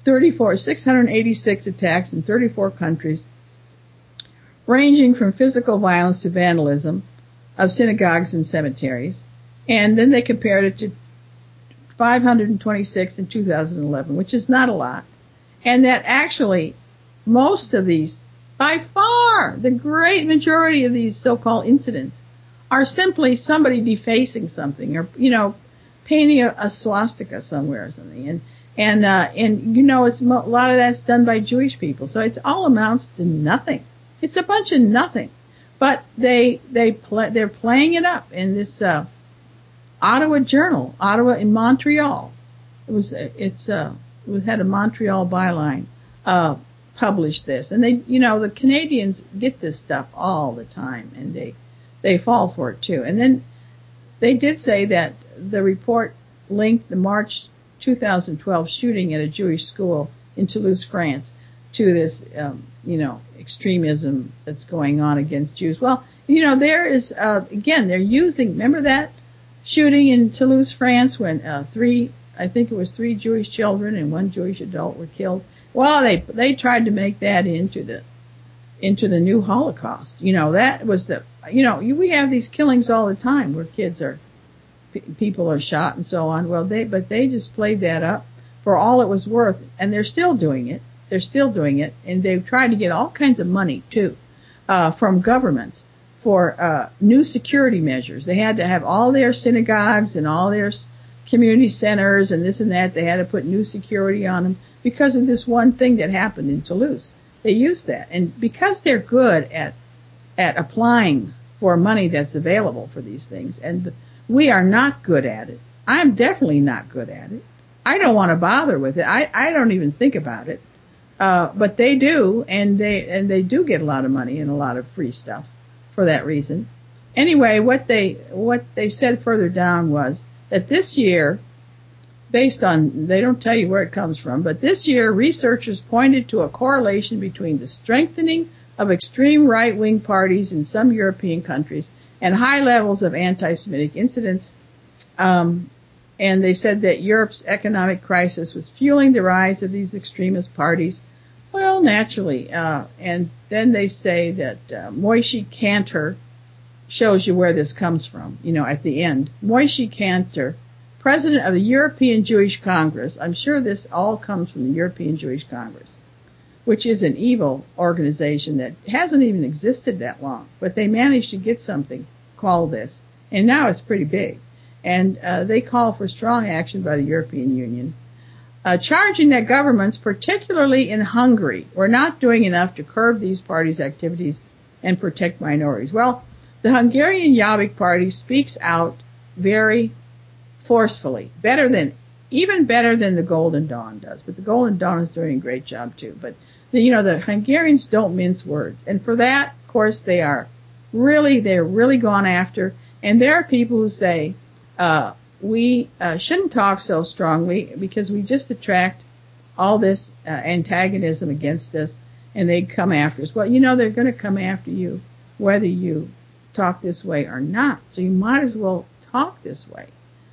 686 attacks in 34 countries, ranging from physical violence to vandalism of synagogues and cemeteries. And then they compared it to 526 in 2011, which is not a lot. And that actually most of these, by far, the great majority of these so-called incidents are simply somebody defacing something, or, painting a swastika somewhere or something. And it's a lot of that's done by Jewish people. So it's all amounts to nothing. It's a bunch of nothing. But they're playing it up in this, Ottawa Journal, Ottawa in Montreal. It had a Montreal byline, published this. And the Canadians get this stuff all the time, and they fall for it too. And then they did say that the report linked the March 2012 shooting at a Jewish school in Toulouse, France, to this, extremism that's going on against Jews. Well, there is, again, they're using, remember that shooting in Toulouse, France, when three Jewish children and 1 Jewish adult were killed? Well, they tried to make that into the new Holocaust. That was we have these killings all the time where people are shot and so on. Well, they just played that up for all it was worth, and they're still doing it. They're still doing it, and they've tried to get all kinds of money too from governments for new security measures. They had to have all their synagogues and all their community centers and this and that. They had to put new security on them because of this one thing that happened in Toulouse. They used that, and because they're good at applying for money that's available for these things, and we are not good at it. I'm definitely not good at it. I don't want to bother with it. I don't even think about it. But they do, and they do get a lot of money and a lot of free stuff for that reason. Anyway, what they said further down was that this year, based on, they don't tell you where it comes from, but this year researchers pointed to a correlation between the strengthening of extreme right-wing parties in some European countries and high levels of anti-Semitic incidents. And they said that Europe's economic crisis was fueling the rise of these extremist parties. Well, naturally. And then they say that Moishe Cantor shows you where this comes from, at the end. Moishe Cantor, president of the European Jewish Congress. I'm sure this all comes from the European Jewish Congress, which is an evil organization that hasn't even existed that long. But they managed to get something called this. And now it's pretty big. And they call for strong action by the European Union, charging that governments, particularly in Hungary, were not doing enough to curb these parties' activities and protect minorities. Well, the Hungarian Jobbik Party speaks out very forcefully, even better than the Golden Dawn does. But the Golden Dawn is doing a great job too. But the Hungarians don't mince words, and for that, of course, they're really gone after. And there are people who say, we shouldn't talk so strongly because we just attract all this antagonism against us, and they come after us. Well, they're going to come after you whether you talk this way or not. So you might as well talk this way.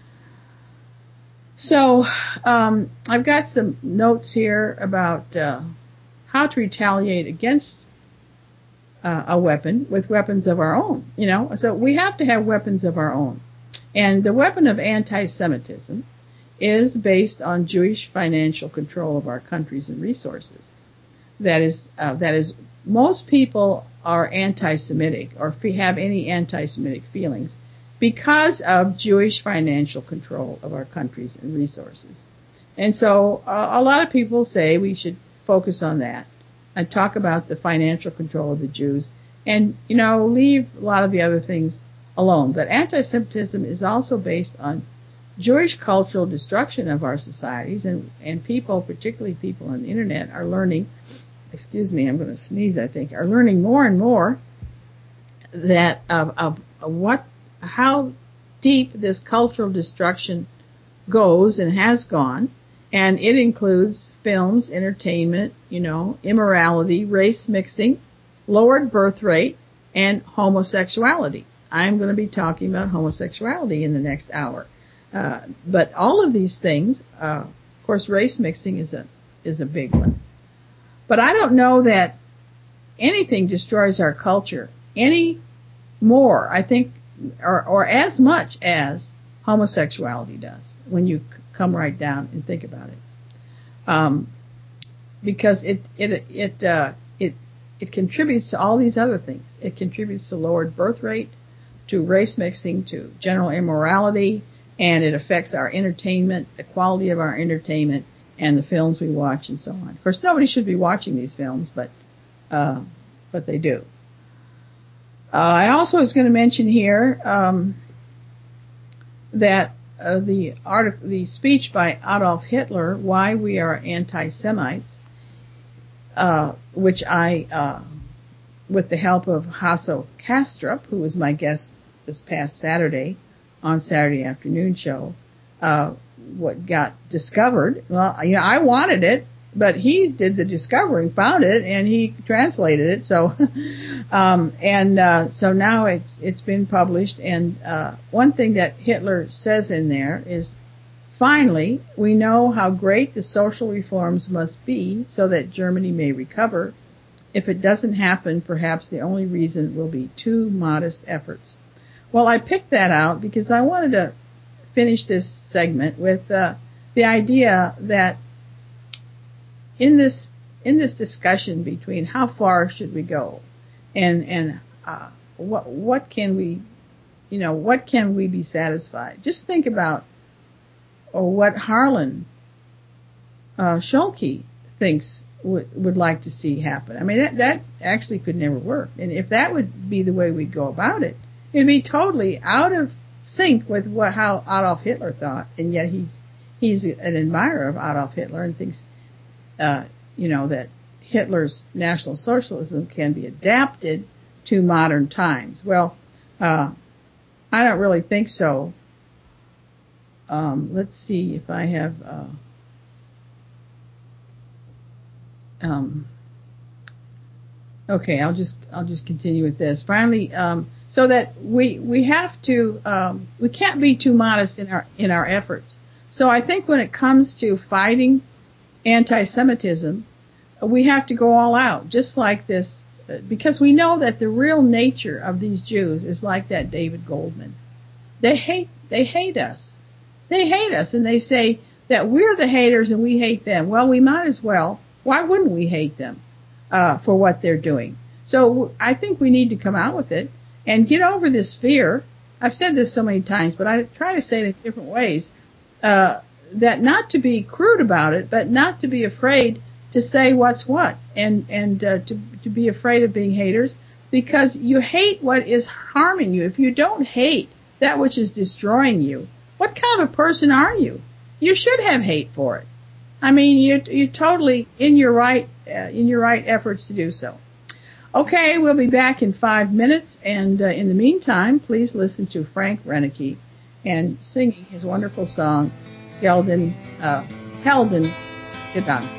So I've got some notes here about how to retaliate against a weapon with weapons of our own. So we have to have weapons of our own. And the weapon of anti-Semitism is based on Jewish financial control of our countries and resources. That is, most people are anti-Semitic or have any anti-Semitic feelings because of Jewish financial control of our countries and resources. And so a lot of people say we should focus on that and talk about the financial control of the Jews and, leave a lot of the other things alone. But anti-Semitism is also based on Jewish cultural destruction of our societies, and people, particularly people on the internet, are learning, excuse me, I'm going to sneeze, I think, are learning more and more that of how deep this cultural destruction goes and has gone. And it includes films, entertainment, immorality, race mixing, lowered birth rate, and homosexuality. I'm going to be talking about homosexuality in the next hour. But all of these things, of course, race mixing is a big one. But I don't know that anything destroys our culture any more, I think, or as much as homosexuality does when you come right down and think about it. Because it contributes to all these other things. It contributes to lowered birth rate, to race mixing, to general immorality, and it affects our entertainment, the quality of our entertainment, and the films we watch, and so on. Of course, nobody should be watching these films, but they do. I also was going to mention here that the speech by Adolf Hitler, Why We Are Anti-Semites, which I, with the help of Hasso Kastrup, who was my guest this past Saturday on Saturday Afternoon Show, what got discovered. Well, I wanted it, but he did the discovering, found it, and he translated it. So, so now it's been published. And one thing that Hitler says in there is, finally, we know how great the social reforms must be so that Germany may recover. If it doesn't happen, perhaps the only reason will be too modest efforts. Well, I picked that out because I wanted to finish this segment with the idea that in this discussion between how far should we go and what can we, what can we be satisfied? Just think about what Harlan Schulke thinks would like to see happen. I mean, that actually could never work. And if that would be the way we'd go about it, it'd be totally out of sync with how Adolf Hitler thought. And yet he's an admirer of Adolf Hitler and thinks, that Hitler's National Socialism can be adapted to modern times. Well, I don't really think so. Let's see if I have, okay, I'll just continue with this. Finally, so that we have to, we can't be too modest in our efforts. So I think when it comes to fighting anti-Semitism, we have to go all out, just like this, because we know that the real nature of these Jews is like that David Goldman. They hate us. They hate us, and they say that we're the haters and we hate them. Well, we might as well. Why wouldn't we hate them for what they're doing? So I think we need to come out with it and get over this fear. I've said this so many times, but I try to say it in different ways, that not to be crude about it, but not to be afraid to say what's what, and to be afraid of being haters, because you hate what is harming you. If you don't hate that which is destroying you, what kind of a person are you? You should have hate for it. I mean, you're totally in your right efforts to do so. Okay, we'll be back in 5 minutes, and in the meantime, please listen to Frank Renneke and singing his wonderful song, Helden Gedanken.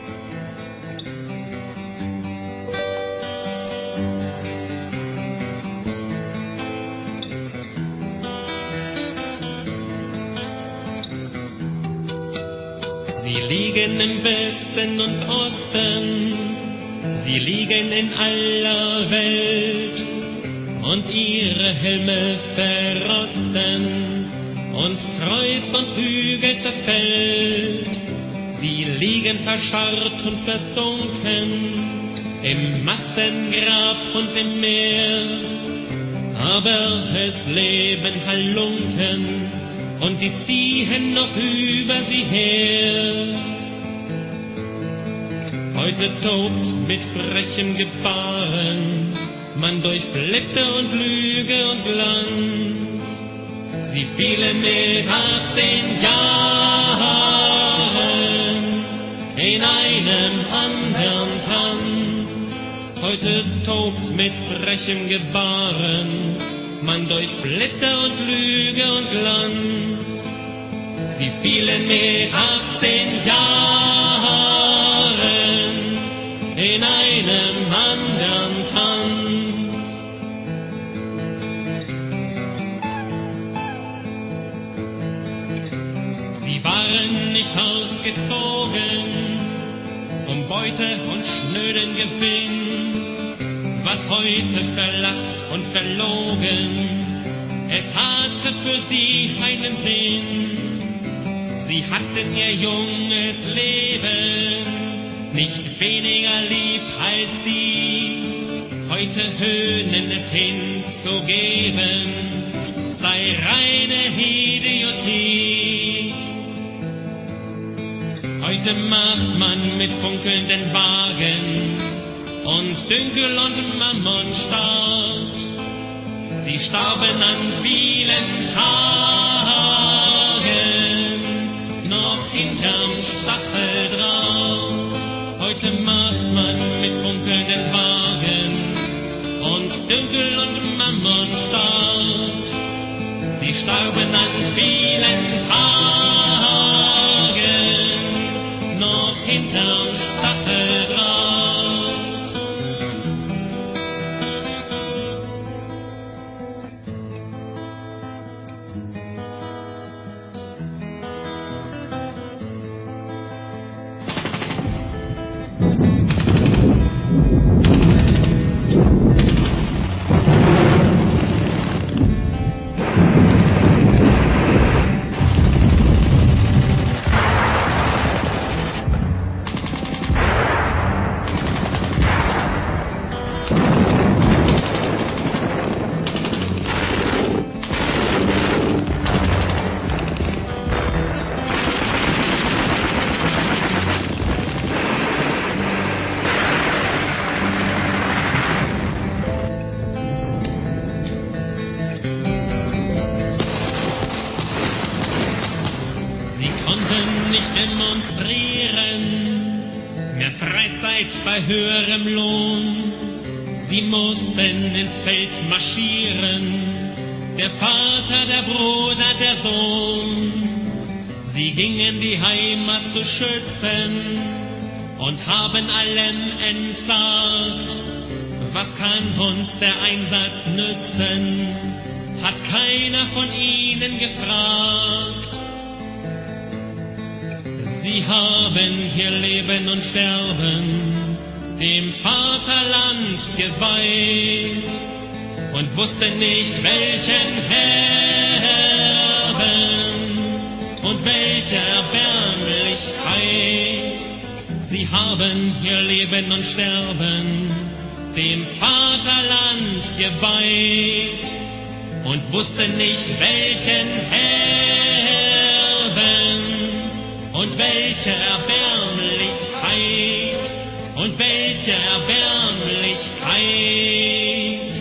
Sie liegen im Westen und Osten, sie liegen in aller Welt, und ihre Helme verrosten, und Kreuz und Hügel zerfällt. Sie liegen verscharrt und versunken, im Massengrab und im Meer, aber es leben Halunken, und die ziehen noch über sie her. Heute tobt mit frechem Gebaren man durch Flitte und Lüge und Glanz. Sie fielen mit 18 Jahren in einem anderen Tanz. Heute tobt mit frechem Gebaren man durch Flitte und Lüge und Glanz. Sie fielen mit 18 Jahren in einem anderen Tanz. Sie waren nicht ausgezogen um Beute und schnöden Gewinn, was heute verlacht und verlogen, es hatte für sie keinen Sinn. Sie hatten ihr junges Leben nicht weniger lieb als die, heute höhnen es hinzugeben, sei reine Idiotie. Heute macht man mit funkelnden Wagen und Dünkel und Mammonstaat. Sie starben an vielen Tagen, noch hinterm Stacheldraht. Heute macht man mit funkelnden Wagen und Dünkel und Mammonstaat. Sie starben an vielen Tagen, noch hinterm Stacheldraht. demonstrieren, mehr Freizeit bei höherem Lohn. Sie mussten ins Feld marschieren, der Vater, der Bruder, der Sohn. Sie gingen die Heimat zu schützen und haben allem entsagt. Was kann uns der Einsatz nützen? Hat keiner von ihnen gefragt. Sie haben hier Leben und Sterben dem Vaterland geweiht und wussten nicht, welchen Herben und welche Erbärmlichkeit. Sie haben hier Leben und Sterben dem Vaterland geweiht und wussten nicht, welchen Herben und welche Erbärmlichkeit und welche Erbärmlichkeit.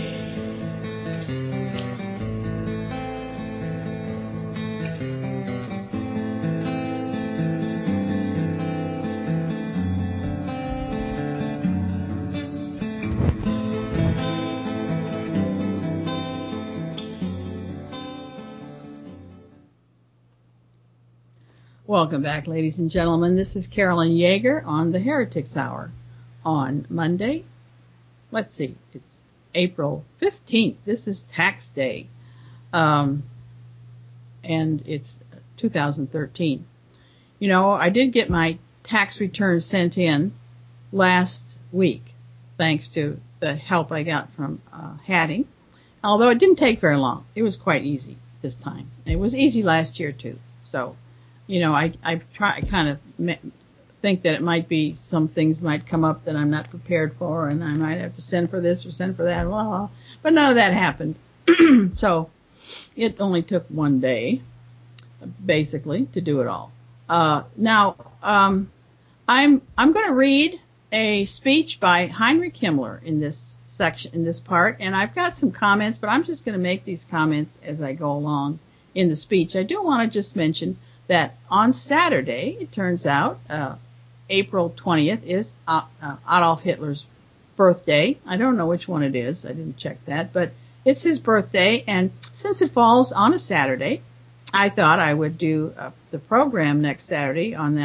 Welcome back, ladies and gentlemen. This is Carolyn Yeager on the Heretics Hour on Monday. Let's see, it's April 15th. This is tax day. And it's 2013. You know, I did get my tax return sent in last week, thanks to the help I got from Hattie. Although it didn't take very long. It was quite easy this time. It was easy last year, too. So, you know, I kind of think that it might be some things might come up that I'm not prepared for, and I might have to send for this or send for that, blah, blah. But none of that happened. So it only took one day, basically, to do it all. Now, I'm going to read a speech by Heinrich Himmler in this section, in this part, and I've got some comments, but I'm just going to make these comments as I go along in the speech. I do want to just mention that on Saturday, it turns out, April 20th is Adolf Hitler's birthday. I don't know which one it is. I didn't check that, but it's his birthday. And since it falls on a Saturday, I thought I would do the program next Saturday on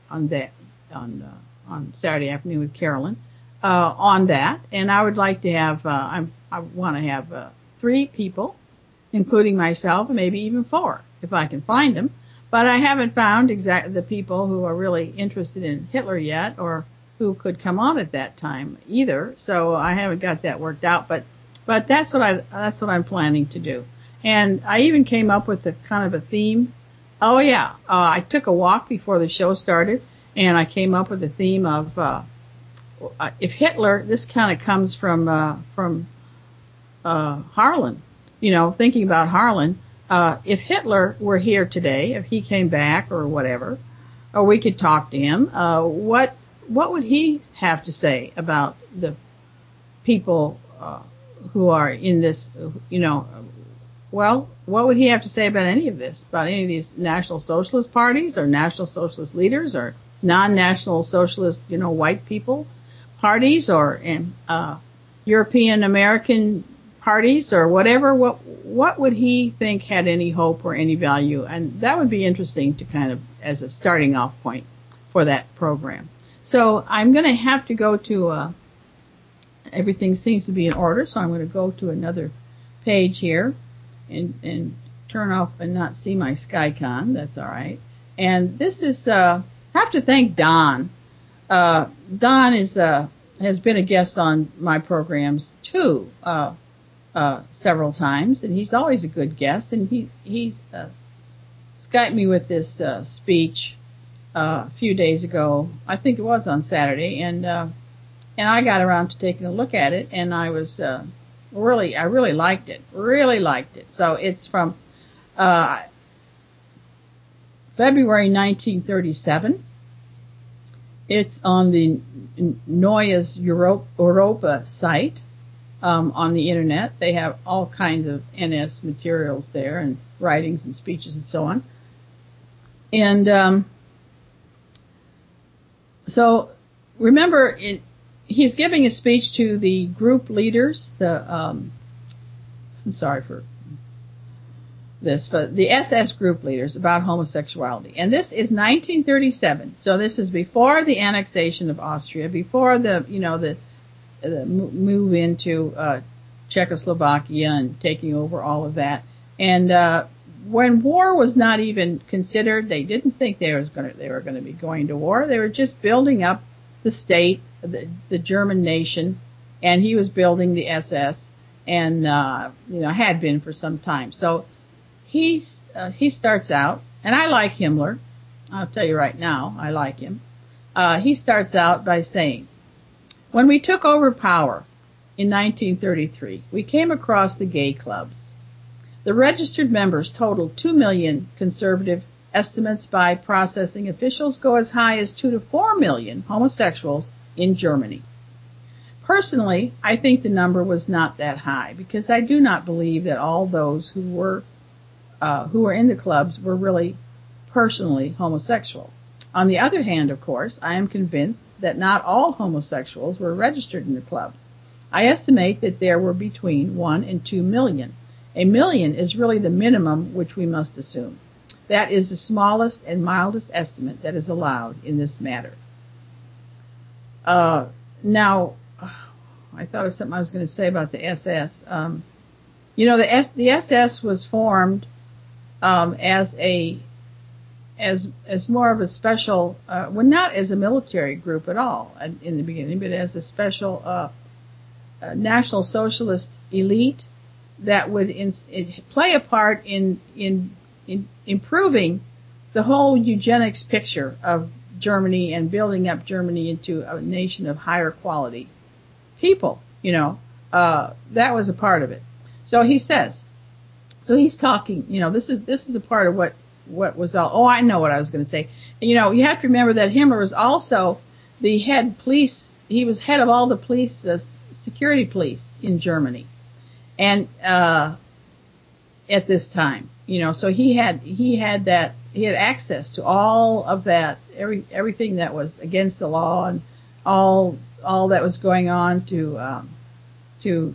Saturday afternoon with Carolyn on that. And I would like to have I want to have 3 people, including myself, and maybe even 4 if I can find them. But I haven't found exactly the people who are really interested in Hitler yet, or who could come on at that time either. So I haven't got that worked out. But that's what I'm planning to do. And I even came up with a kind of a theme. Oh yeah, I took a walk before the show started, and I came up with a theme of if Hitler. This kind of comes from Harlan. You know, thinking about Harlan. If Hitler were here today, if he came back or whatever, or we could talk to him, what would he have to say about the people who are in this, you know, well, what would he have to say about any of this, about any of these National Socialist parties or National Socialist leaders or non-National Socialist, you know, white people parties or European American parties or whatever? What would he think had any hope or any value? And that would be interesting to kind of as a starting off point for that program. So I'm going to have to go to everything seems to be in order, so I'm going to go to another page here and turn off and not see my SkyCon. That's all right. And this is I have to thank Don. Don is has been a guest on my programs too. Several times, and he's always a good guest, and he's Skyped me with this speech a few days ago. I think it was on Saturday, and I got around to taking a look at it, and I was I really liked it. So it's from February 1937. It's on the Neues Europa site. On the internet. They have all kinds of NS materials there and writings and speeches and so on. And So remember, he's giving a speech to the group leaders, I'm sorry for this, but the SS group leaders about homosexuality. And this is 1937. So this is before the annexation of Austria, before the move into Czechoslovakia and taking over all of that. And when war was not even considered, they didn't think they were going to be going to war. They were just building up the state, the German nation, and he was building the SS, and had been for some time. So he starts out, and I like Himmler. I'll tell you right now, I like him. He starts out by saying, when we took over power in 1933, we came across the gay clubs. The registered members totaled 2 million. Conservative estimates by processing officials go as high as 2 to 4 million homosexuals in Germany. Personally, I think the number was not that high because I do not believe that all those who were in the clubs were really personally homosexual. On the other hand, of course, I am convinced that not all homosexuals were registered in the clubs. I estimate that there were between 1 and 2 million. A million is really the minimum which we must assume. That is the smallest and mildest estimate that is allowed in this matter. Now, I thought of something I was going to say about the SS. The SS was formed as more of a special, not as a military group at all in the beginning, but as a special National Socialist elite that would play a part in improving the whole eugenics picture of Germany and building up Germany into a nation of higher quality people. That was a part of it. So he says, so he's talking, this is a part of what was all, I know what I was going to say. You have to remember that Himmler was also the head police, he was head of all the police, security police in Germany. And, at this time, so he had access to all of that, everything that was against the law and all that was going on to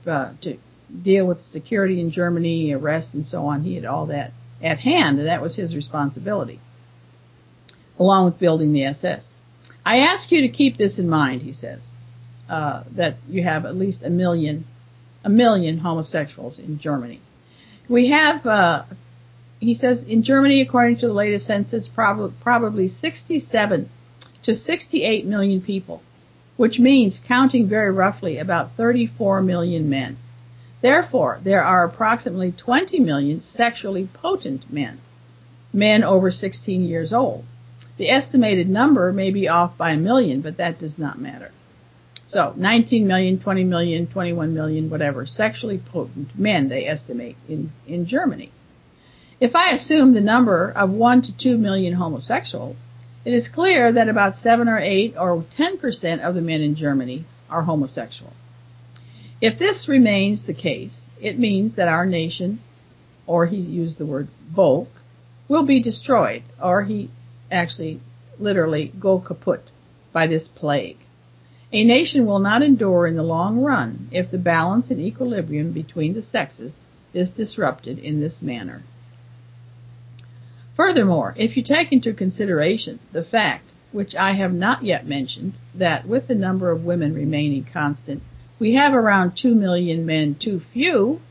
deal with security in Germany, arrests and so on. He had all that at hand, and that was his responsibility, along with building the SS. I ask you to keep this in mind, he says, that you have at least a million homosexuals in Germany. We have, he says, in Germany, according to the latest census, probably 67 to 68 million people, which means, counting very roughly, about 34 million men. Therefore, there are approximately 20 million sexually potent men over 16 years old. The estimated number may be off by a million, but that does not matter. So 19 million, 20 million, 21 million, whatever, sexually potent men they estimate in Germany. If I assume the number of 1 to 2 million homosexuals, it is clear that about 7 or 8 or 10% of the men in Germany are homosexual. If this remains the case, it means that our nation, or he used the word Volk, will be destroyed, or he actually literally go kaput by this plague. A nation will not endure in the long run if the balance and equilibrium between the sexes is disrupted in this manner. Furthermore, if you take into consideration the fact, which I have not yet mentioned, that with the number of women remaining constant, we have around 2 million men too few,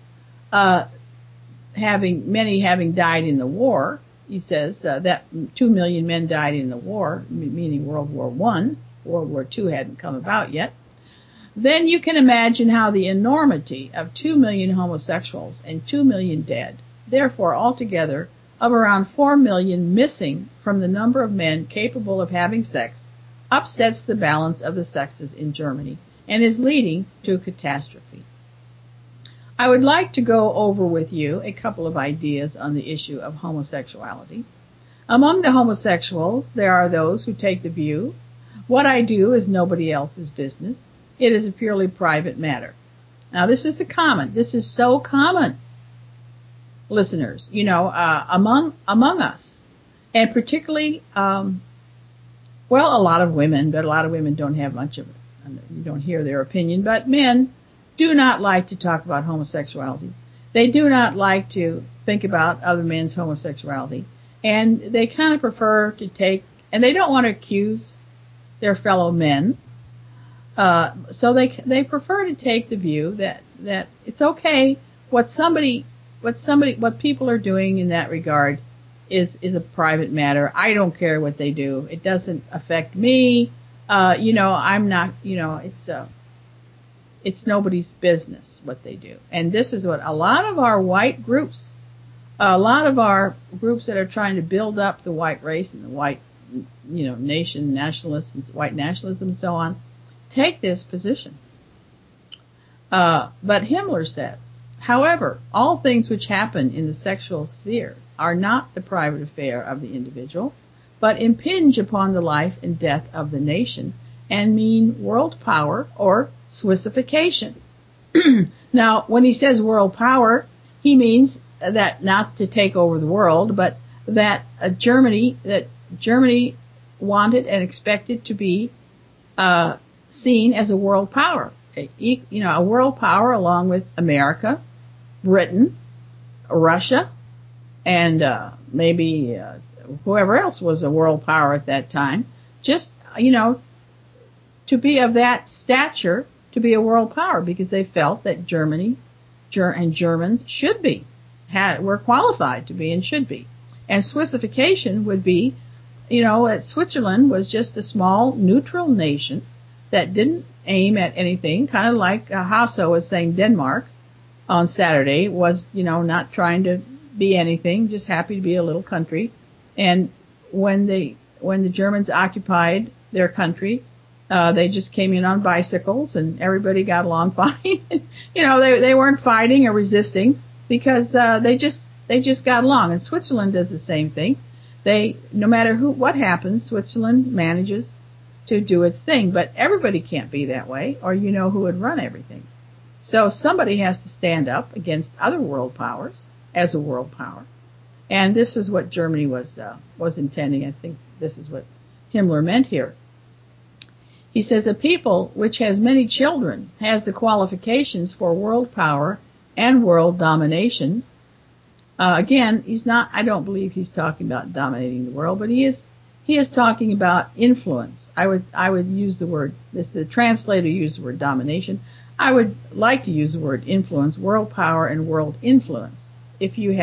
many having died in the war. He says that 2 million men died in the war, meaning World War I. World War II hadn't come about yet. Then you can imagine how the enormity of 2 million homosexuals and 2 million dead, therefore altogether of around 4 million missing from the number of men capable of having sex, upsets the balance of the sexes in Germany and is leading to a catastrophe. I would like to go over with you a couple of ideas on the issue of homosexuality. Among the homosexuals, there are those who take the view, what I do is nobody else's business. It is a purely private matter. Now, this is so common, listeners, among us, and particularly Well, a lot of women, but a lot of women don't have much of it. You don't hear their opinion, but men do not like to talk about homosexuality. They do not like to think about other men's homosexuality. And they kind of prefer to take, and they don't want to accuse their fellow men. So they prefer to take the view that it's okay. What people are doing in that regard is a private matter. I don't care what they do. It doesn't affect me. I'm not, it's nobody's business what they do. And this is what a lot of our white groups, a lot of our groups that are trying to build up the white race and the white, nation, nationalists and white nationalism and so on, take this position. But Himmler says, however, all things which happen in the sexual sphere are not the private affair of the individual, but impinge upon the life and death of the nation and mean world power or Swissifcation. Now, when he says world power, he means that not to take over the world, but that Germany wanted and expected to be seen as a world power. A world power along with America, Britain, Russia, and maybe whoever else was a world power at that time. Just, to be of that stature, to be a world power, because they felt that Germany and Germans should be, were qualified to be and should be. And Swissifcation would be, that Switzerland was just a small neutral nation that didn't aim at anything, kind of like Hasso was saying Denmark on Saturday was, not trying to be anything, just happy to be a little country. And when the Germans occupied their country, they just came in on bicycles and everybody got along fine. They weren't fighting or resisting because they just got along. And Switzerland does the same thing. No matter what happens, Switzerland manages to do its thing. But everybody can't be that way, or who would run everything. So somebody has to stand up against other world powers as a world power. And this is what Germany was intending. I think this is what Himmler meant here. He says a people which has many children has the qualifications for world power and world domination. Again, I don't believe he's talking about dominating the world, but he is talking about influence. I would use the word, the translator used the word domination. I would like to use the word influence, world power and world influence. If you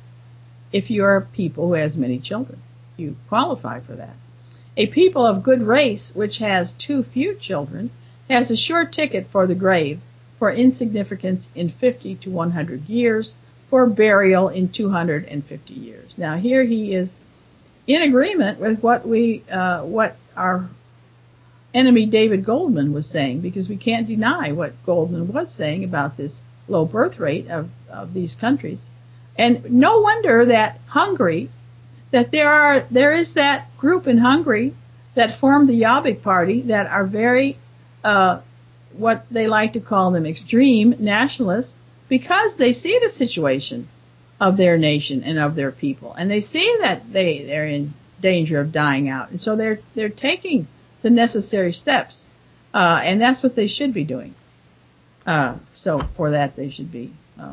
are a people who has many children, you qualify for that. A people of good race which has too few children has a sure ticket for the grave, for insignificance in 50 to 100 years, for burial in 250 years. Now here he is in agreement with what our enemy David Goldman was saying, because we can't deny what Goldman was saying about this low birth rate of these countries. And no wonder that Hungary, that there is that group in Hungary that formed the Jobbik Party that are very, what they like to call them extreme nationalists, because they see the situation of their nation and of their people, and they see that they're in danger of dying out, and so they're taking the necessary steps, and that's what they should be doing. So for that they should be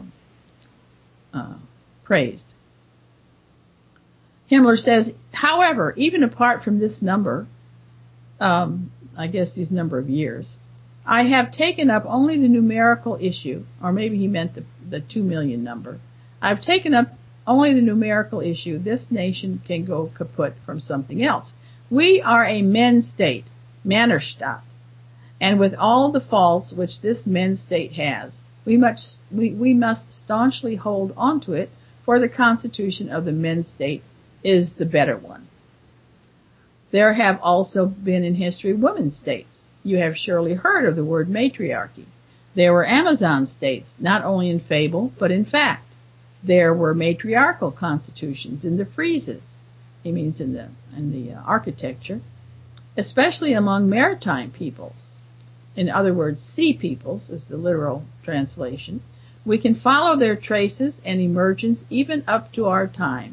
praised. Himmler says, however, even apart from this number, I guess these number of years, I have taken up only the numerical issue, or maybe he meant the 2 million number. I've taken up only the numerical issue. This nation can go kaput from something else. We are a men's state, Männerstaat, and with all the faults which this men's state has, we must staunchly hold on to it, for the constitution of the men's state is the better one. There have also been in history women's states. You have surely heard of the word matriarchy. There were Amazon states, not only in fable, but in fact. There were matriarchal constitutions in the friezes. He means in the architecture, especially among maritime peoples. In other words, sea peoples is the literal translation. We can follow their traces and emergence even up to our time.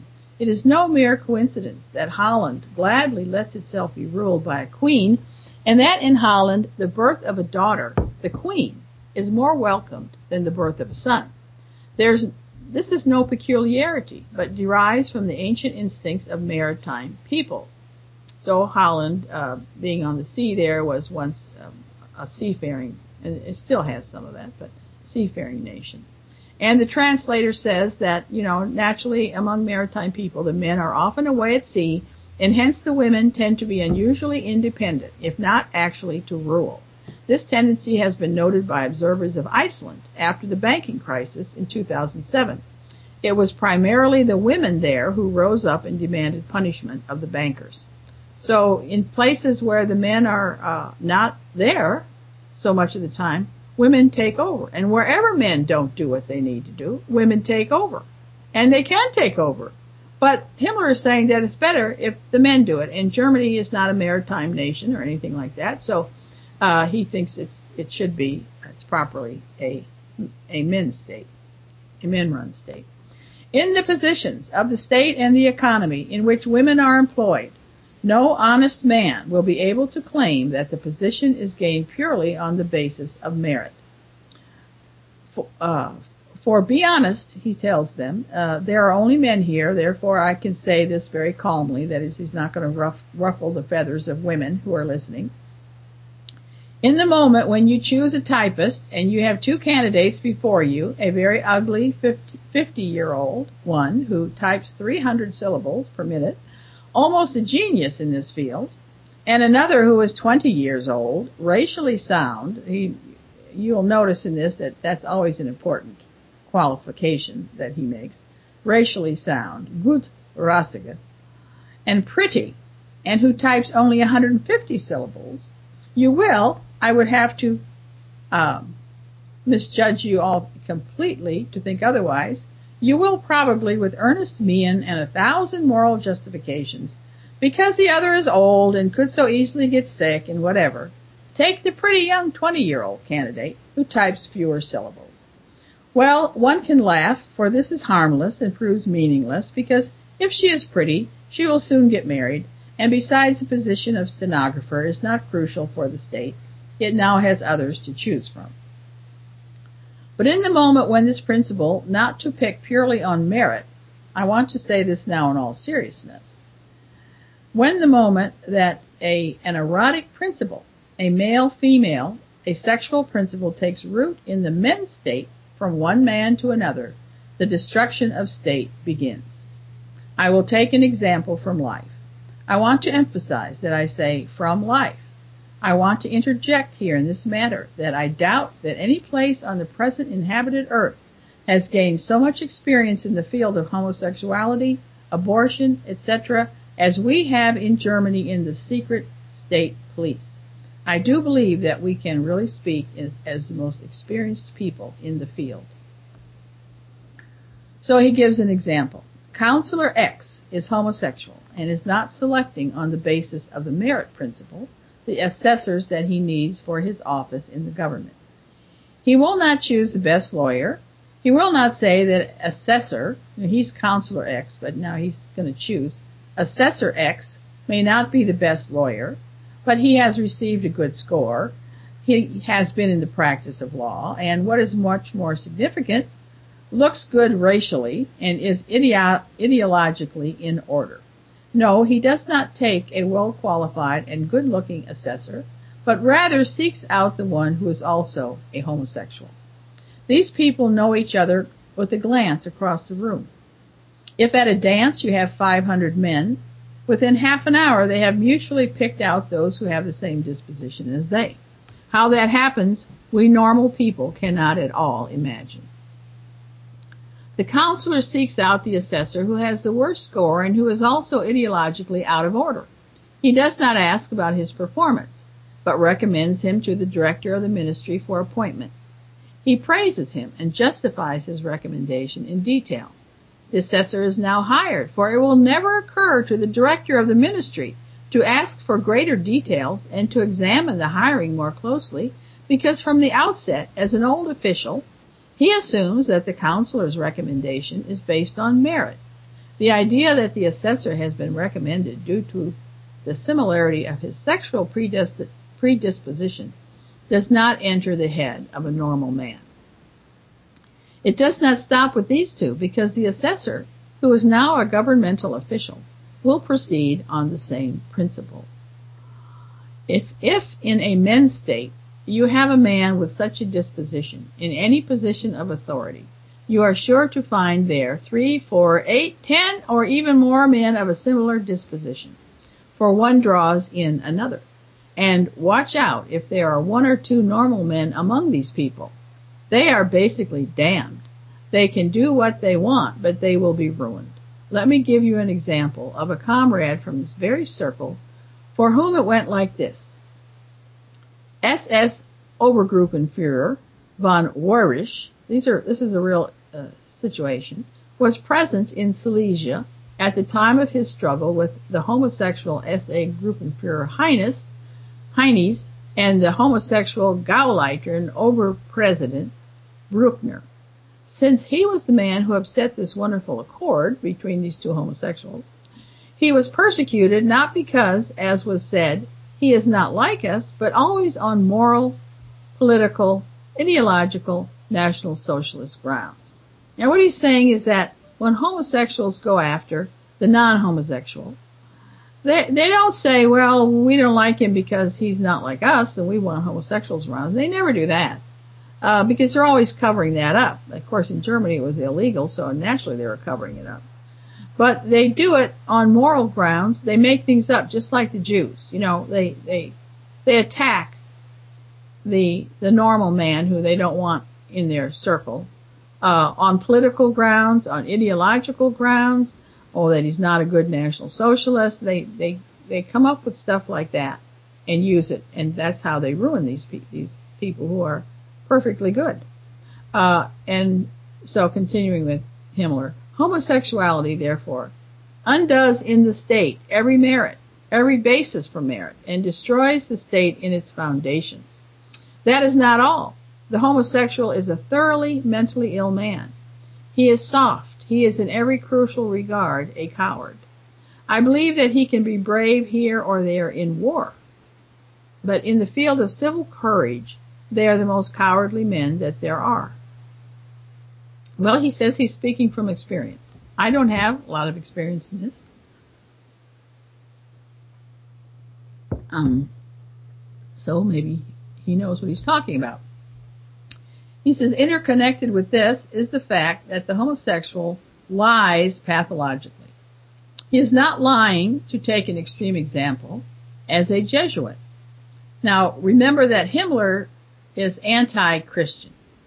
It is no mere coincidence that Holland gladly lets itself be ruled by a queen, and that in Holland the birth of a daughter, the queen, is more welcomed than the birth of a son. This is no peculiarity, but derives from the ancient instincts of maritime peoples. So Holland, being on the sea there, was once a seafaring, and it still has some of that, but seafaring nation. And the translator says that, naturally among maritime people, the men are often away at sea, and hence the women tend to be unusually independent, if not actually to rule. This tendency has been noted by observers of Iceland after the banking crisis in 2007. It was primarily the women there who rose up and demanded punishment of the bankers. So in places where the men are not there so much of the time, women take over. And wherever men don't do what they need to do, women take over. And they can take over. But Himmler is saying that it's better if the men do it. And Germany is not a maritime nation or anything like that. So he thinks it's properly a men's state, a men-run state. In the positions of the state and the economy in which women are employed, no honest man will be able to claim that the position is gained purely on the basis of merit. For be honest, he tells them, there are only men here, therefore I can say this very calmly, that is, he's not going to ruffle the feathers of women who are listening. In the moment when you choose a typist and you have two candidates before you, a very ugly 50-year-old one who types 300 syllables per minute, almost a genius in this field, and another who is 20 years old, racially sound. You'll notice in this that that's always an important qualification that he makes. Racially sound, gut rassige, and pretty, and who types only 150 syllables. You will, I would have to misjudge you all completely to think otherwise. You will probably, with earnest mien and 1,000 moral justifications, because the other is old and could so easily get sick and whatever, take the pretty young 20-year-old candidate who types fewer syllables. Well, one can laugh, for this is harmless and proves meaningless, because if she is pretty, she will soon get married, and besides the position of stenographer is not crucial for the state, it now has others to choose from. But in the moment when this principle, not to pick purely on merit, I want to say this now in all seriousness, when the moment that an erotic principle, a male-female, a sexual principle takes root in the men's state from one man to another, the destruction of state begins. I will take an example from life. I want to emphasize that I say from life. I want to interject here in this matter that I doubt that any place on the present inhabited earth has gained so much experience in the field of homosexuality, abortion, etc., as we have in Germany in the secret state police. I do believe that we can really speak as the most experienced people in the field. So he gives an example. Counselor X is homosexual and is not selecting on the basis of the merit principle the assessors that he needs for his office in the government. He will not choose the best lawyer. He will not say that assessor, he's Counselor X, but now he's going to choose, Assessor X may not be the best lawyer, but he has received a good score. He has been in the practice of law, and what is much more significant, looks good racially and is ideologically in order. No, he does not take a well-qualified and good-looking assessor, but rather seeks out the one who is also a homosexual. These people know each other with a glance across the room. If at a dance you have 500 men, within half an hour they have mutually picked out those who have the same disposition as they. How that happens, we normal people cannot at all imagine. The counselor seeks out the assessor who has the worst score and who is also ideologically out of order. He does not ask about his performance, but recommends him to the director of the ministry for appointment. He praises him and justifies his recommendation in detail. The assessor is now hired, for it will never occur to the director of the ministry to ask for greater details and to examine the hiring more closely, because from the outset, as an old official, he assumes that the counselor's recommendation is based on merit. The idea that the assessor has been recommended due to the similarity of his sexual predisposition does not enter the head of a normal man. It does not stop with these two, because the assessor, who is now a governmental official, will proceed on the same principle. If in a men's state you have a man with such a disposition in any position of authority, you are sure to find there 3, 4, 8, 10, or even more men of a similar disposition, for one draws in another. And watch out if there are 1 or 2 normal men among these people. They are basically damned. They can do what they want, but they will be ruined. Let me give you an example of a comrade from this very circle for whom it went like this. SS Obergruppenführer von Wöhrisch, this is a real situation, was present in Silesia at the time of his struggle with the homosexual SA Gruppenführer Heines and the homosexual Gauleiter and Oberpresident Bruckner. Since he was the man who upset this wonderful accord between these two homosexuals, he was persecuted not because, as was said, he is not like us, but always on moral, political, ideological, National Socialist grounds. Now what he's saying is that when homosexuals go after the non-homosexual, they don't say, well, we don't like him because he's not like us and we want homosexuals around. They never do that. Because they're always covering that up. Of course, in Germany it was illegal, so naturally they were covering it up. But they do it on moral grounds. They make things up, just like the Jews. You know, they attack the normal man who they don't want in their circle, on political grounds, on ideological grounds, or that he's not a good National Socialist. They come up with stuff like that and use it, and that's how they ruin these people who are perfectly good. And so continuing with Himmler, homosexuality, therefore, undoes in the state every merit, every basis for merit, and destroys the state in its foundations. That is not all. The homosexual is a thoroughly mentally ill man. He is soft. He is in every crucial regard a coward. I believe that he can be brave here or there in war, but in the field of civil courage, they are the most cowardly men that there are. Well, he says he's speaking from experience. I don't have a lot of experience in this. So maybe he knows what he's talking about. He says interconnected with this is the fact that the homosexual lies pathologically. He is not lying, to take an extreme example, as a Jesuit. Now, remember that Himmler is anti-Christian.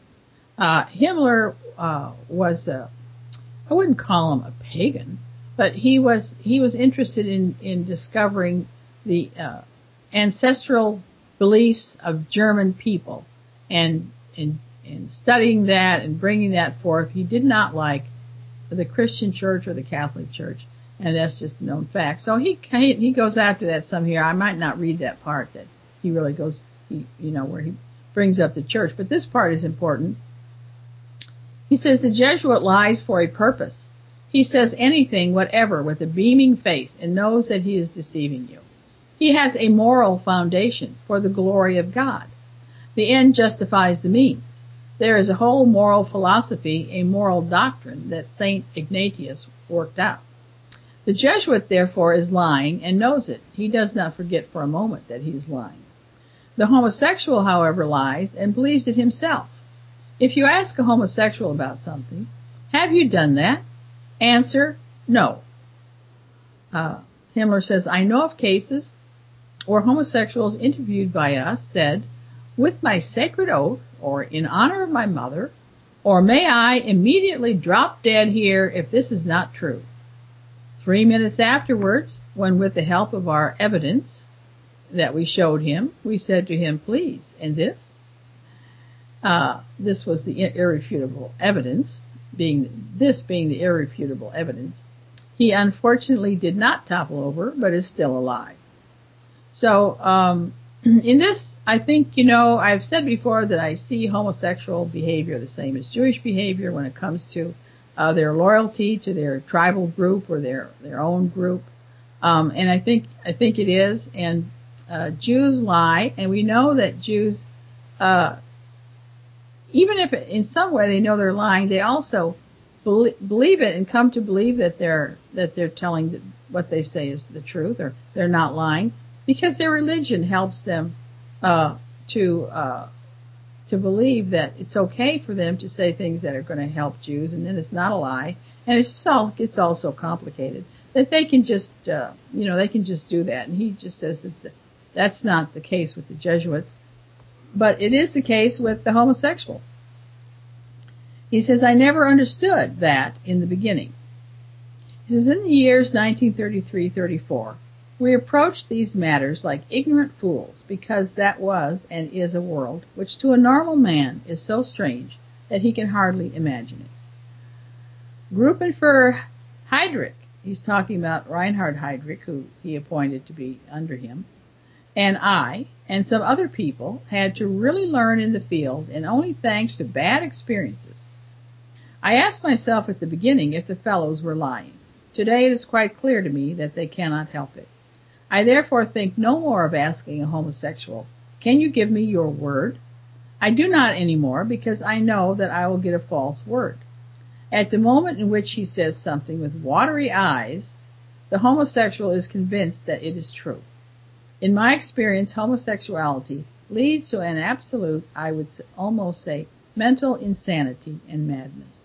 Himmler was I wouldn't call him a pagan, but he was interested in discovering the ancestral beliefs of German people and studying that and bringing that forth. He did not like the Christian Church or the Catholic Church, and that's just a known fact. So he goes after that some here. I might not read that part that he really goes, where he brings up the church, but this part is important. He says the Jesuit lies for a purpose. He says anything, whatever, with a beaming face and knows that he is deceiving you. He has a moral foundation for the glory of God. The end justifies the means. There is a whole moral philosophy, a moral doctrine that St. Ignatius worked out. The Jesuit, therefore, is lying and knows it. He does not forget for a moment that he is lying. The homosexual, however, lies and believes it himself. If you ask a homosexual about something, have you done that? Answer, no. Himmler says, I know of cases where homosexuals interviewed by us said, with my sacred oath, or in honor of my mother, or may I immediately drop dead here if this is not true. 3 minutes afterwards, when with the help of our evidence that we showed him, we said to him, please, and this? This was the irrefutable evidence, being the irrefutable evidence. He unfortunately did not topple over, but is still alive. So, in this, I think, I've said before that I see homosexual behavior the same as Jewish behavior when it comes to their loyalty to their tribal group or their own group. And I think it is. And Jews lie, and we know that Jews, even if in some way they know they're lying, they also believe it and come to believe that they're telling what they say is the truth, or they're not lying, because their religion helps them to believe that it's okay for them to say things that are going to help Jews, and then it's not a lie, and it's all so complicated that they can just they can just do that. And he just says that that's not the case with the Jesuits, but it is the case with the homosexuals. He says, I never understood that in the beginning. He says, in the years 1933-34, we approached these matters like ignorant fools, because that was and is a world which to a normal man is so strange that he can hardly imagine it. Gruppenführer Heydrich, he's talking about Reinhard Heydrich, who he appointed to be under him, and I, and some other people, had to really learn in the field, and only thanks to bad experiences. I asked myself at the beginning if the fellows were lying. Today it is quite clear to me that they cannot help it. I therefore think no more of asking a homosexual, can you give me your word? I do not anymore, because I know that I will get a false word. At the moment in which he says something with watery eyes, the homosexual is convinced that it is true. In my experience, homosexuality leads to an absolute, I would almost say, mental insanity and madness.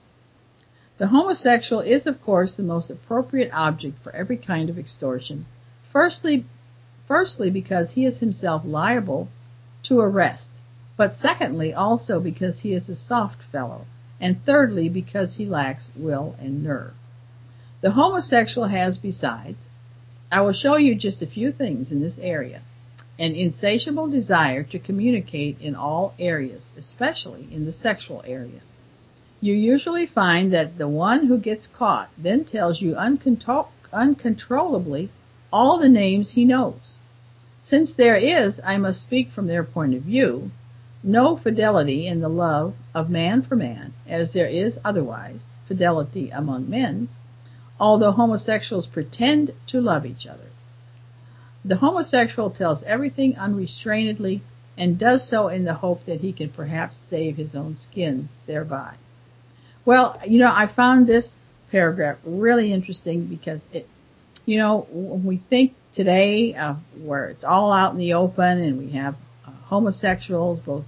The homosexual is, of course, the most appropriate object for every kind of extortion. Firstly, because he is himself liable to arrest, but secondly, also because he is a soft fellow, and thirdly, because he lacks will and nerve. The homosexual has, besides, I will show you just a few things in this area, an insatiable desire to communicate in all areas, especially in the sexual area. You usually find that the one who gets caught then tells you uncontrollably all the names he knows. Since there is, I must speak from their point of view, no fidelity in the love of man for man, as there is otherwise fidelity among men, although homosexuals pretend to love each other. The homosexual tells everything unrestrainedly and does so in the hope that he can perhaps save his own skin thereby. Well, I found this paragraph really interesting because when we think today where it's all out in the open and we have homosexuals, both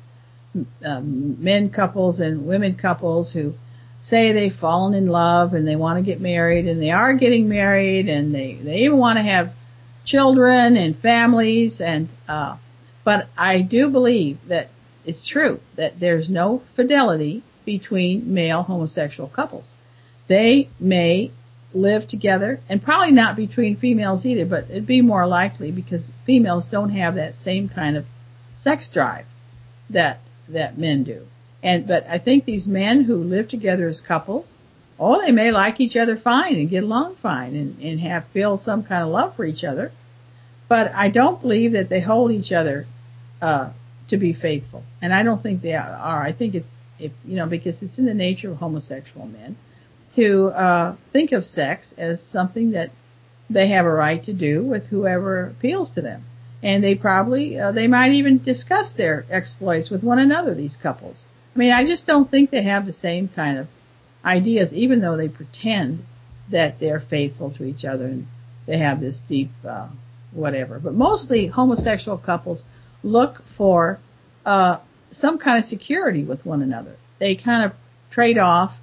men couples and women couples who say they've fallen in love and they want to get married, and they are getting married, and they even want to have children and families, and but I do believe that it's true that there's no fidelity between male homosexual couples. They may live together, and probably not between females either, but it'd be more likely because females don't have that same kind of sex drive that men do. But I think these men who live together as couples, they may like each other fine and get along fine and feel some kind of love for each other. But I don't believe that they hold each other to be faithful. And I don't think they are. I think it's because it's in the nature of homosexual men to think of sex as something that they have a right to do with whoever appeals to them. And they probably, they might even discuss their exploits with one another, these couples. I mean, I just don't think they have the same kind of ideas, even though they pretend that they're faithful to each other and they have this deep, whatever. But mostly homosexual couples look for, some kind of security with one another. They kind of trade off,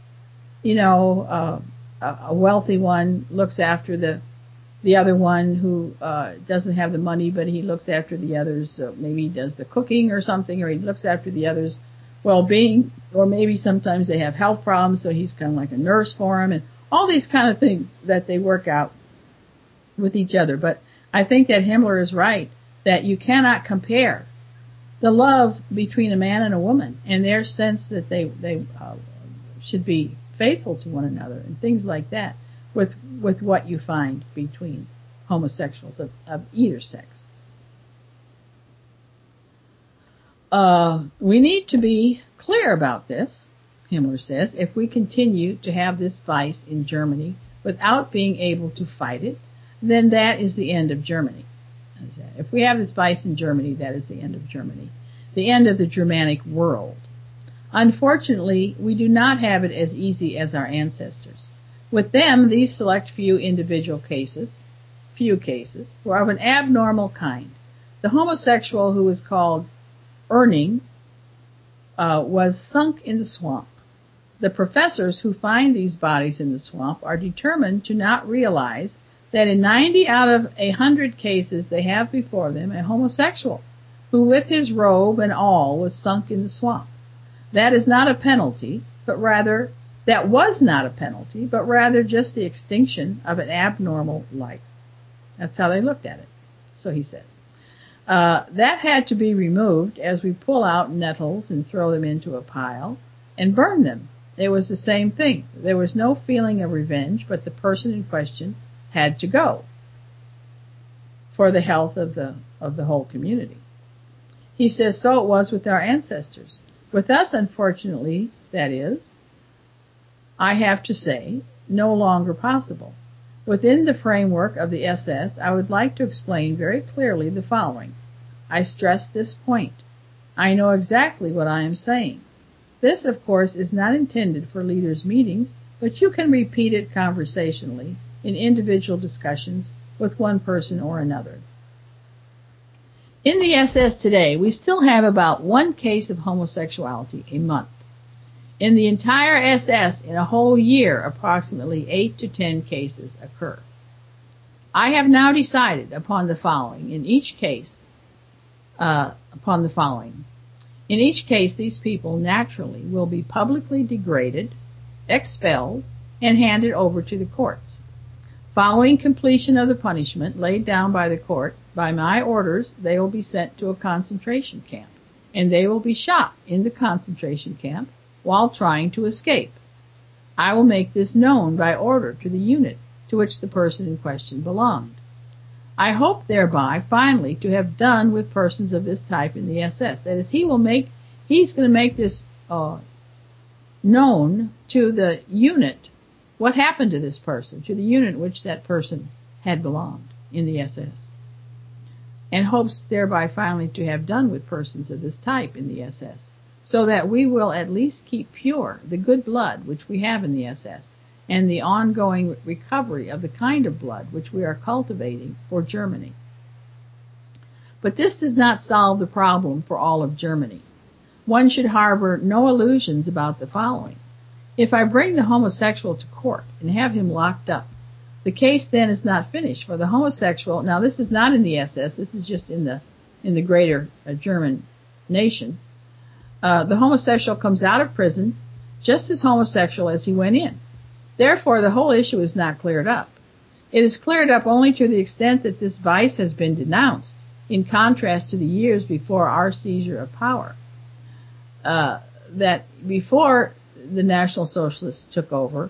a wealthy one looks after the other one who doesn't have the money, but he looks after the others. Maybe he does the cooking or something, or he looks after the others' well-being, or maybe sometimes they have health problems, so he's kind of like a nurse for them, and all these kind of things that they work out with each other. But I think that Himmler is right, that you cannot compare the love between a man and a woman and their sense that they should be faithful to one another and things like that with what you find between homosexuals of either sex. We need to be clear about this. Himmler says, if we continue to have this vice in Germany without being able to fight it, then that is the end of Germany. If we have this vice in Germany, that is the end of Germany, the end of the Germanic world. Unfortunately, we do not have it as easy as our ancestors. With them, these select few cases, were of an abnormal kind. The homosexual who is called Erning was sunk in the swamp. The professors who find these bodies in the swamp are determined to not realize that in 90 out of 100 cases they have before them a homosexual who with his robe and all was sunk in the swamp. That was not a penalty, but rather just the extinction of an abnormal life. That's how they looked at it. So he says. That had to be removed as we pull out nettles and throw them into a pile and burn them. It was the same thing. There was no feeling of revenge, but the person in question had to go for the health of the whole community. He says, so it was with our ancestors. With us, unfortunately, that is, I have to say, no longer possible. Within the framework of the SS, I would like to explain very clearly the following. I stress this point. I know exactly what I am saying. This, of course, is not intended for leaders' meetings, but you can repeat it conversationally in individual discussions with one person or another. In the SS today, we still have about one case of homosexuality a month. In the entire SS, in a whole year, approximately 8 to 10 cases occur. I have now decided upon the following. In each case, these people naturally will be publicly degraded, expelled, and handed over to the courts. Following completion of the punishment laid down by the court, by my orders, they will be sent to a concentration camp, and they will be shot in the concentration camp while trying to escape. I will make this known by order to the unit to which the person in question belonged. I hope thereby finally to have done with persons of this type in the SS. That is, he's going to make this known to the unit what happened to this person, to the unit in which that person had belonged in the SS, and hopes thereby finally to have done with persons of this type in the SS, so that we will at least keep pure the good blood which we have in the SS, and the ongoing recovery of the kind of blood which we are cultivating for Germany. But this does not solve the problem for all of Germany. One should harbor no illusions about the following. If I bring the homosexual to court and have him locked up, the case then is not finished, for the homosexual, now this is not in the SS, this is just in the greater German nation. The homosexual comes out of prison just as homosexual as he went in. Therefore, the whole issue is not cleared up. It is cleared up only to the extent that this vice has been denounced, in contrast to the years before our seizure of power. That before the National Socialists took over,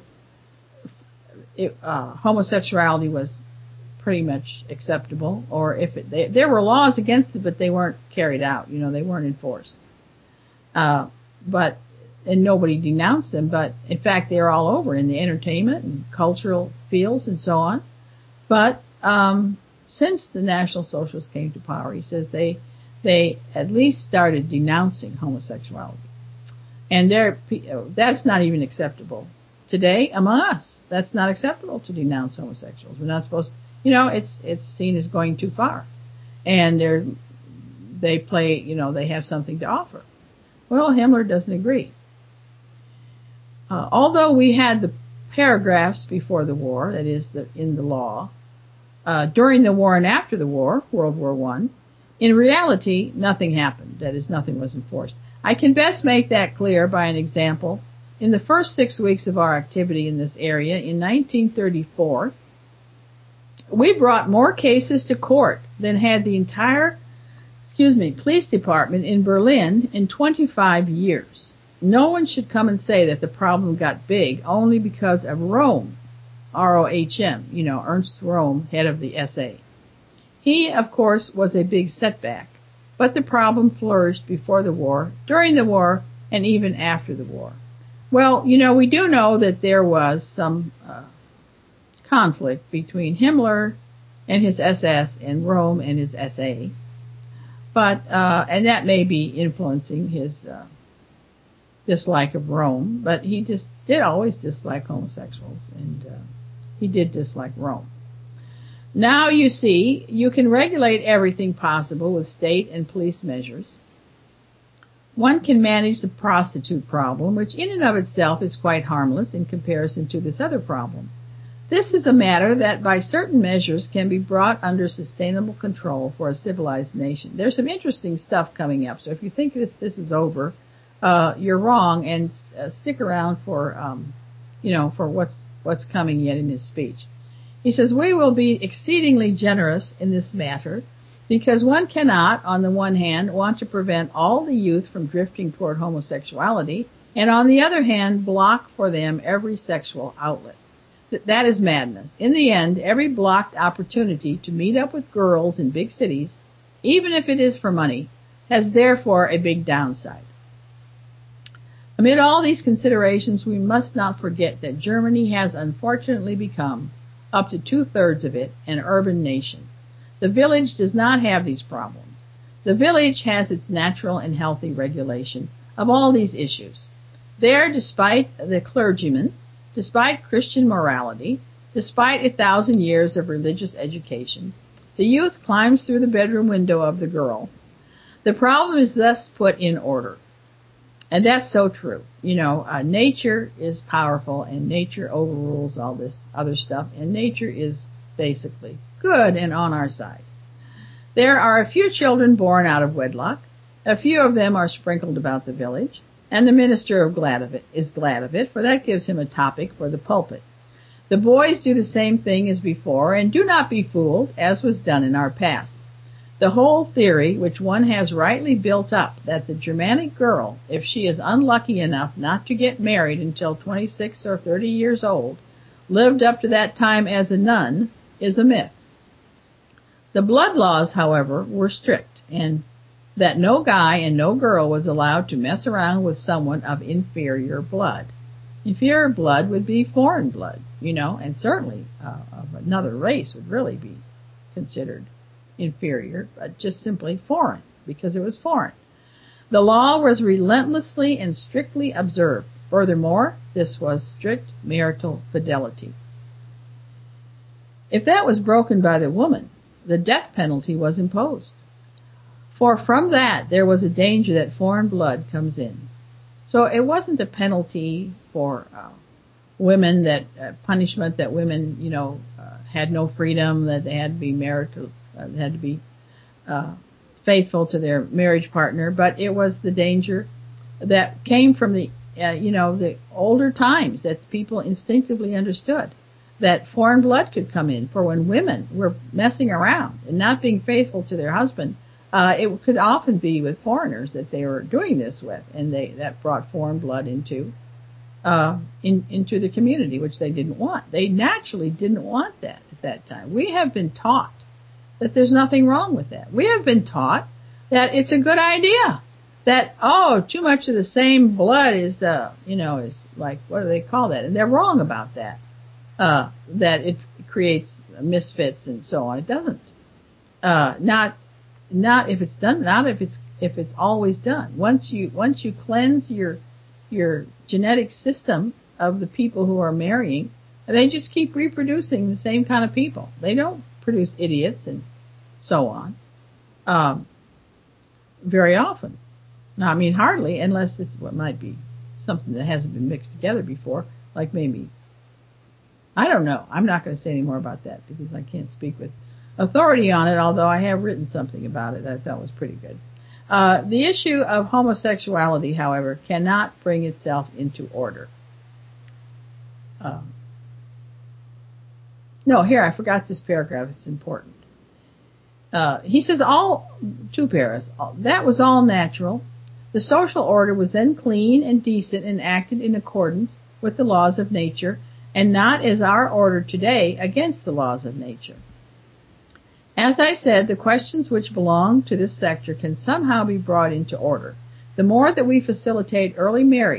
homosexuality was pretty much acceptable, or there were laws against it, but they weren't carried out. They weren't enforced. And nobody denounced them, but in fact they're all over in the entertainment and cultural fields and so on. But since the National Socialists came to power, he says they at least started denouncing homosexuality. And that's not even acceptable today among us. That's not acceptable to denounce homosexuals. We're not supposed to, it's seen as going too far. And they have something to offer. Well, Himmler doesn't agree. Although we had the paragraphs before the war, that is, in the law, during the war and after the war, World War I, in reality, nothing happened. That is, nothing was enforced. I can best make that clear by an example. In the first 6 weeks of our activity in this area, in 1934, we brought more cases to court than had the entire, police department in Berlin in 25 years. No one should come and say that the problem got big only because of Röhm, R-O-H-M, Ernst Röhm, head of the SA. He, of course, was a big setback, but the problem flourished before the war, during the war, and even after the war. Well, we do know that there was some conflict between Himmler and his SS and Röhm and his SA. But, and that may be influencing his dislike of Röhm, but he just did always dislike homosexuals, and he did dislike Röhm. Now you see, you can regulate everything possible with state and police measures. One can manage the prostitute problem, which in and of itself is quite harmless in comparison to this other problem. This is a matter that by certain measures can be brought under sustainable control for a civilized nation. There's some interesting stuff coming up, so if you think this is over, you're wrong, and stick around for, for what's coming yet in his speech. He says, we will be exceedingly generous in this matter because one cannot, on the one hand, want to prevent all the youth from drifting toward homosexuality, and on the other hand, block for them every sexual outlet. That is madness. In the end, every blocked opportunity to meet up with girls in big cities, even if it is for money, has therefore a big downside. Amid all these considerations, we must not forget that Germany has unfortunately become, up to 2/3 of it, an urban nation. The village does not have these problems. The village has its natural and healthy regulation of all these issues. There, despite the clergyman, despite Christian morality, despite 1,000 years of religious education, the youth climbs through the bedroom window of the girl. The problem is thus put in order. And that's so true. Nature is powerful, and nature overrules all this other stuff, and nature is basically good and on our side. There are a few children born out of wedlock. A few of them are sprinkled about the village, and the minister is glad of it, for that gives him a topic for the pulpit. The boys do the same thing as before, and do not be fooled, as was done in our past. The whole theory, which one has rightly built up, that the Germanic girl, if she is unlucky enough not to get married until 26 or 30 years old, lived up to that time as a nun, is a myth. The blood laws, however, were strict, and that no guy and no girl was allowed to mess around with someone of inferior blood. Inferior blood would be foreign blood, and certainly of another race would really be considered inferior, but just simply foreign, because it was foreign. The law was relentlessly and strictly observed. Furthermore, this was strict marital fidelity. If that was broken by the woman, the death penalty was imposed. For from that there was a danger that foreign blood comes in. So it wasn't a penalty for women, that punishment that women, had no freedom, that they had to be marital, they had to be faithful to their marriage partner, but it was the danger that came from the older times, that people instinctively understood that foreign blood could come in. For when women were messing around and not being faithful to their husband, it could often be with foreigners that they were doing this with, and that brought foreign blood into the community, which they didn't want. They naturally didn't want that at that time. We have been taught that there's nothing wrong with that. We have been taught that it's a good idea. That, too much of the same blood is like, what do they call that? And they're wrong about that. That it creates misfits and so on. It doesn't. Not if it's done, not if it's always done. Once you cleanse your genetic system of the people who are marrying, they just keep reproducing the same kind of people. They don't produce idiots and so on. Very often. Now, I mean, hardly, unless it's what might be something that hasn't been mixed together before, like maybe, I don't know. I'm not going to say any more about that because I can't speak with authority on it, although I have written something about it that I thought was pretty good. The issue of homosexuality, however, cannot bring itself into order. No, here, I forgot this paragraph. It's important. He says two paras, that was all natural. The social order was then clean and decent and acted in accordance with the laws of nature, and not as our order today against the laws of nature. As I said, the questions which belong to this sector can somehow be brought into order. The more that we facilitate early marriage,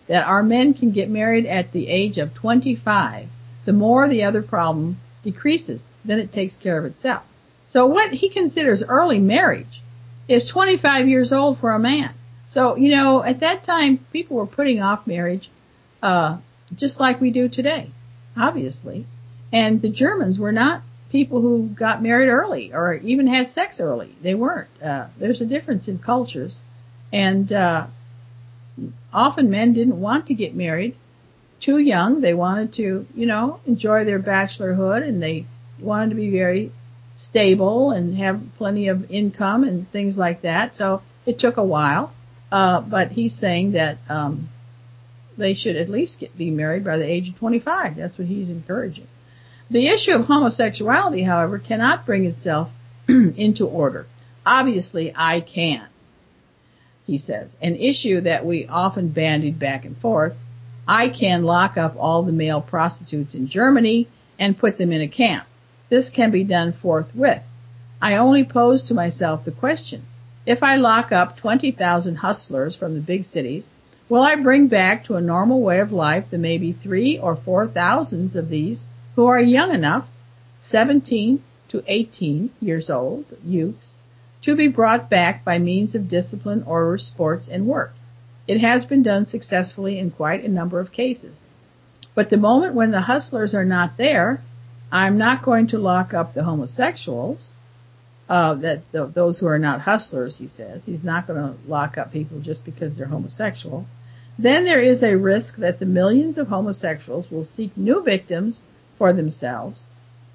that our men can get married at the age of 25, the more the other problem decreases. Then it takes care of itself. So what he considers early marriage is 25 years old for a man. So, at that time, people were putting off marriage, just like we do today, obviously. And the Germans were not people who got married early or even had sex early. They weren't. There's a difference in cultures. And, often men didn't want to get married too young. They wanted to, enjoy their bachelorhood, and they wanted to be very stable and have plenty of income and things like that. So it took a while. But he's saying that, they should at least be married by the age of 25. That's what he's encouraging. The issue of homosexuality, however, cannot bring itself into order. Obviously, I can, he says. An issue that we often bandied back and forth. I can lock up all the male prostitutes in Germany and put them in a camp. This can be done forthwith. I only pose to myself the question, if I lock up 20,000 hustlers from the big cities, will I bring back to a normal way of life the maybe 3,000 or 4,000 of these who are young enough, 17 to 18 years old, youths, to be brought back by means of discipline, order, sports, and work? It has been done successfully in quite a number of cases. But the moment when the hustlers are not there, I'm not going to lock up the homosexuals, those who are not hustlers, he says. He's not going to lock up people just because they're homosexual. Then there is a risk that the millions of homosexuals will seek new victims for themselves.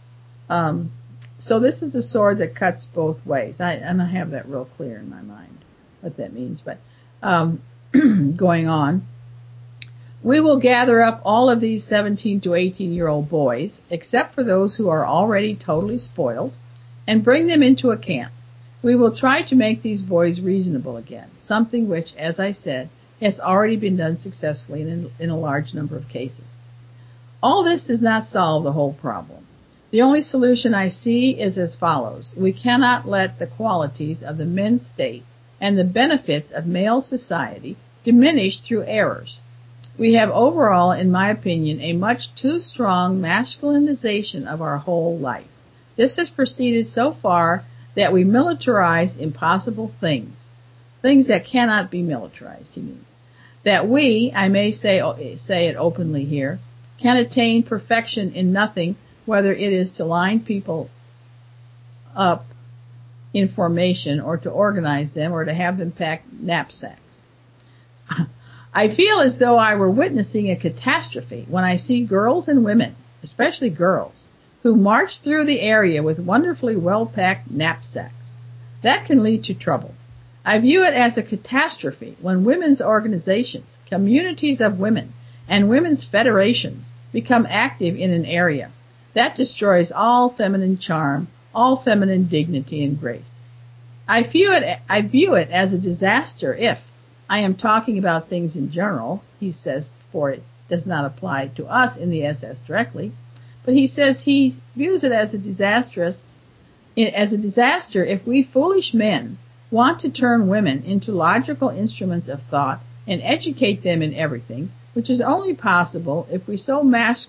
So this is a sword that cuts both ways. And I have that real clear in my mind, what that means. But going on, we will gather up all of these 17 to 18-year-old boys, except for those who are already totally spoiled, and bring them into a camp. We will try to make these boys reasonable again, something which, as I said, has already been done successfully in a large number of cases. All this does not solve the whole problem. The only solution I see is as follows. We cannot let the qualities of the men's state and the benefits of male society diminish through errors. We have overall, in my opinion, a much too strong masculinization of our whole life. This has proceeded so far that we militarize impossible things that cannot be militarized, he means. That we, I may say it openly here, can attain perfection in nothing, whether it is to line people up in formation or to organize them or to have them pack knapsacks. I feel as though I were witnessing a catastrophe when I see girls and women, especially girls, who march through the area with wonderfully well-packed knapsacks. That can lead to trouble. I view it as a catastrophe when women's organizations, communities of women, and women's federations become active in an area. That destroys all feminine charm, all feminine dignity and grace. I view it as a disaster if, I am talking about things in general, he says, for it does not apply to us in the SS directly, but he says he views it as a disaster if we foolish men want to turn women into logical instruments of thought and educate them in everything, which is only possible if we so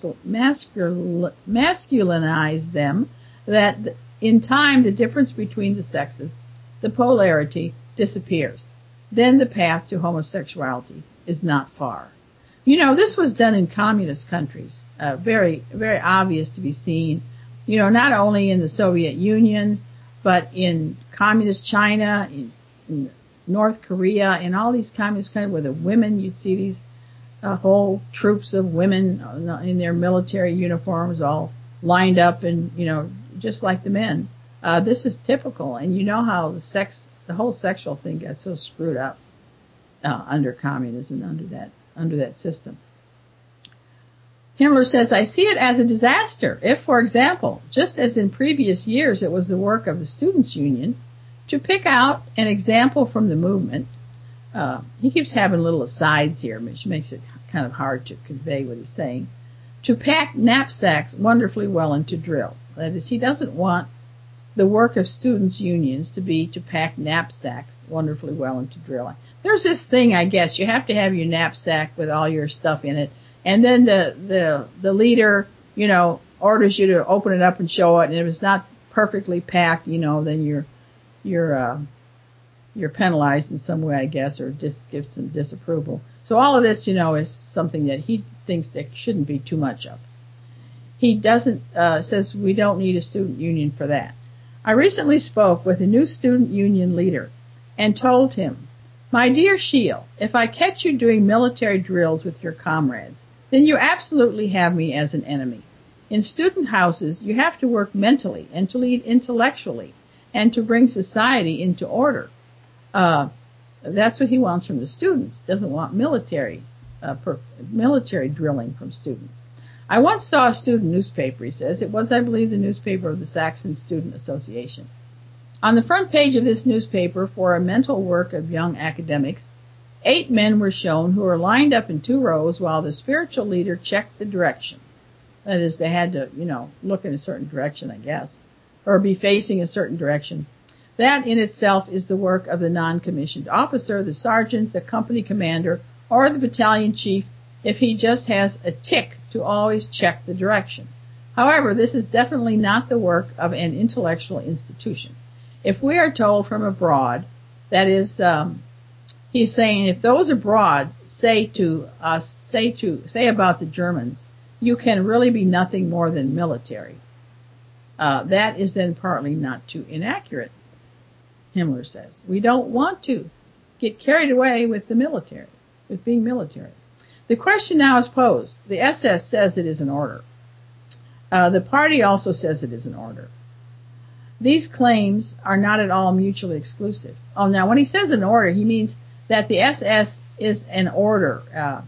masculinize them that in time the difference between the sexes, the polarity, disappears. Then the path to homosexuality is not far. This was done in communist countries, very, very obvious to be seen, not only in the Soviet Union, but in communist China, in North Korea, in all these communist countries where the women, you'd see these whole troops of women in their military uniforms all lined up and, just like the men. This is typical, and you know how the whole sexual thing got so screwed up under communism, under that system. Himmler says, I see it as a disaster if, for example, just as in previous years it was the work of the Students' Union to pick out an example from the movement. He keeps having little asides here, which makes it kind of hard to convey what he's saying. To pack knapsacks wonderfully well into drill. That is, he doesn't want the work of students' unions to be to pack knapsacks wonderfully well into drill. there's this thing, I guess, you have to have your knapsack with all your stuff in it. And then the leader, orders you to open it up and show it. And if it's not perfectly packed, then you're penalized in some way, I guess, or just give some disapproval. So all of this, is something that he thinks there shouldn't be too much of. He says we don't need a student union for that. I recently spoke with a new student union leader and told him, my dear Scheel, if I catch you doing military drills with your comrades, then you absolutely have me as an enemy. In student houses, you have to work mentally and to lead intellectually and to bring society into order. That's what he wants from the students. Doesn't want military drilling from students. I once saw a student newspaper, he says. It was, I believe, the newspaper of the Saxon Student Association. On the front page of this newspaper, for a mental work of young academics, 8 men were shown who were lined up in 2 rows while the spiritual leader checked the direction. That is, they had to, look in a certain direction, I guess, or be facing a certain direction. That in itself is the work of the non-commissioned officer, the sergeant, the company commander, or the battalion chief, if he just has a tick to always check the direction. However, this is definitely not the work of an intellectual institution. If we are told from abroad, that is, he's saying if those abroad say to us, say about the Germans, you can really be nothing more than military. That is then partly not too inaccurate, Himmler says. We don't want to get carried away with the military, with being military. The question now is posed. The SS says it is an order. The party also says it is an order. These claims are not at all mutually exclusive. Oh, now when he says an order, he means that the SS is an order.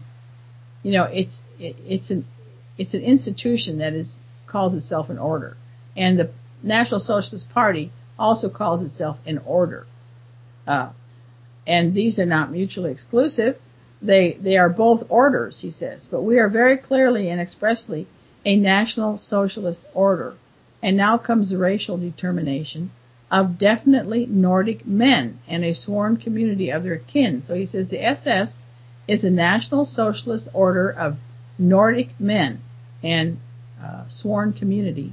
It's an institution that calls itself an order, and the National Socialist Party also calls itself an order. And these are not mutually exclusive. They are both orders, he says, but we are very clearly and expressly a National Socialist order. And now comes the racial determination of definitely Nordic men and a sworn community of their kin. So he says the SS is a National Socialist order of Nordic men and sworn community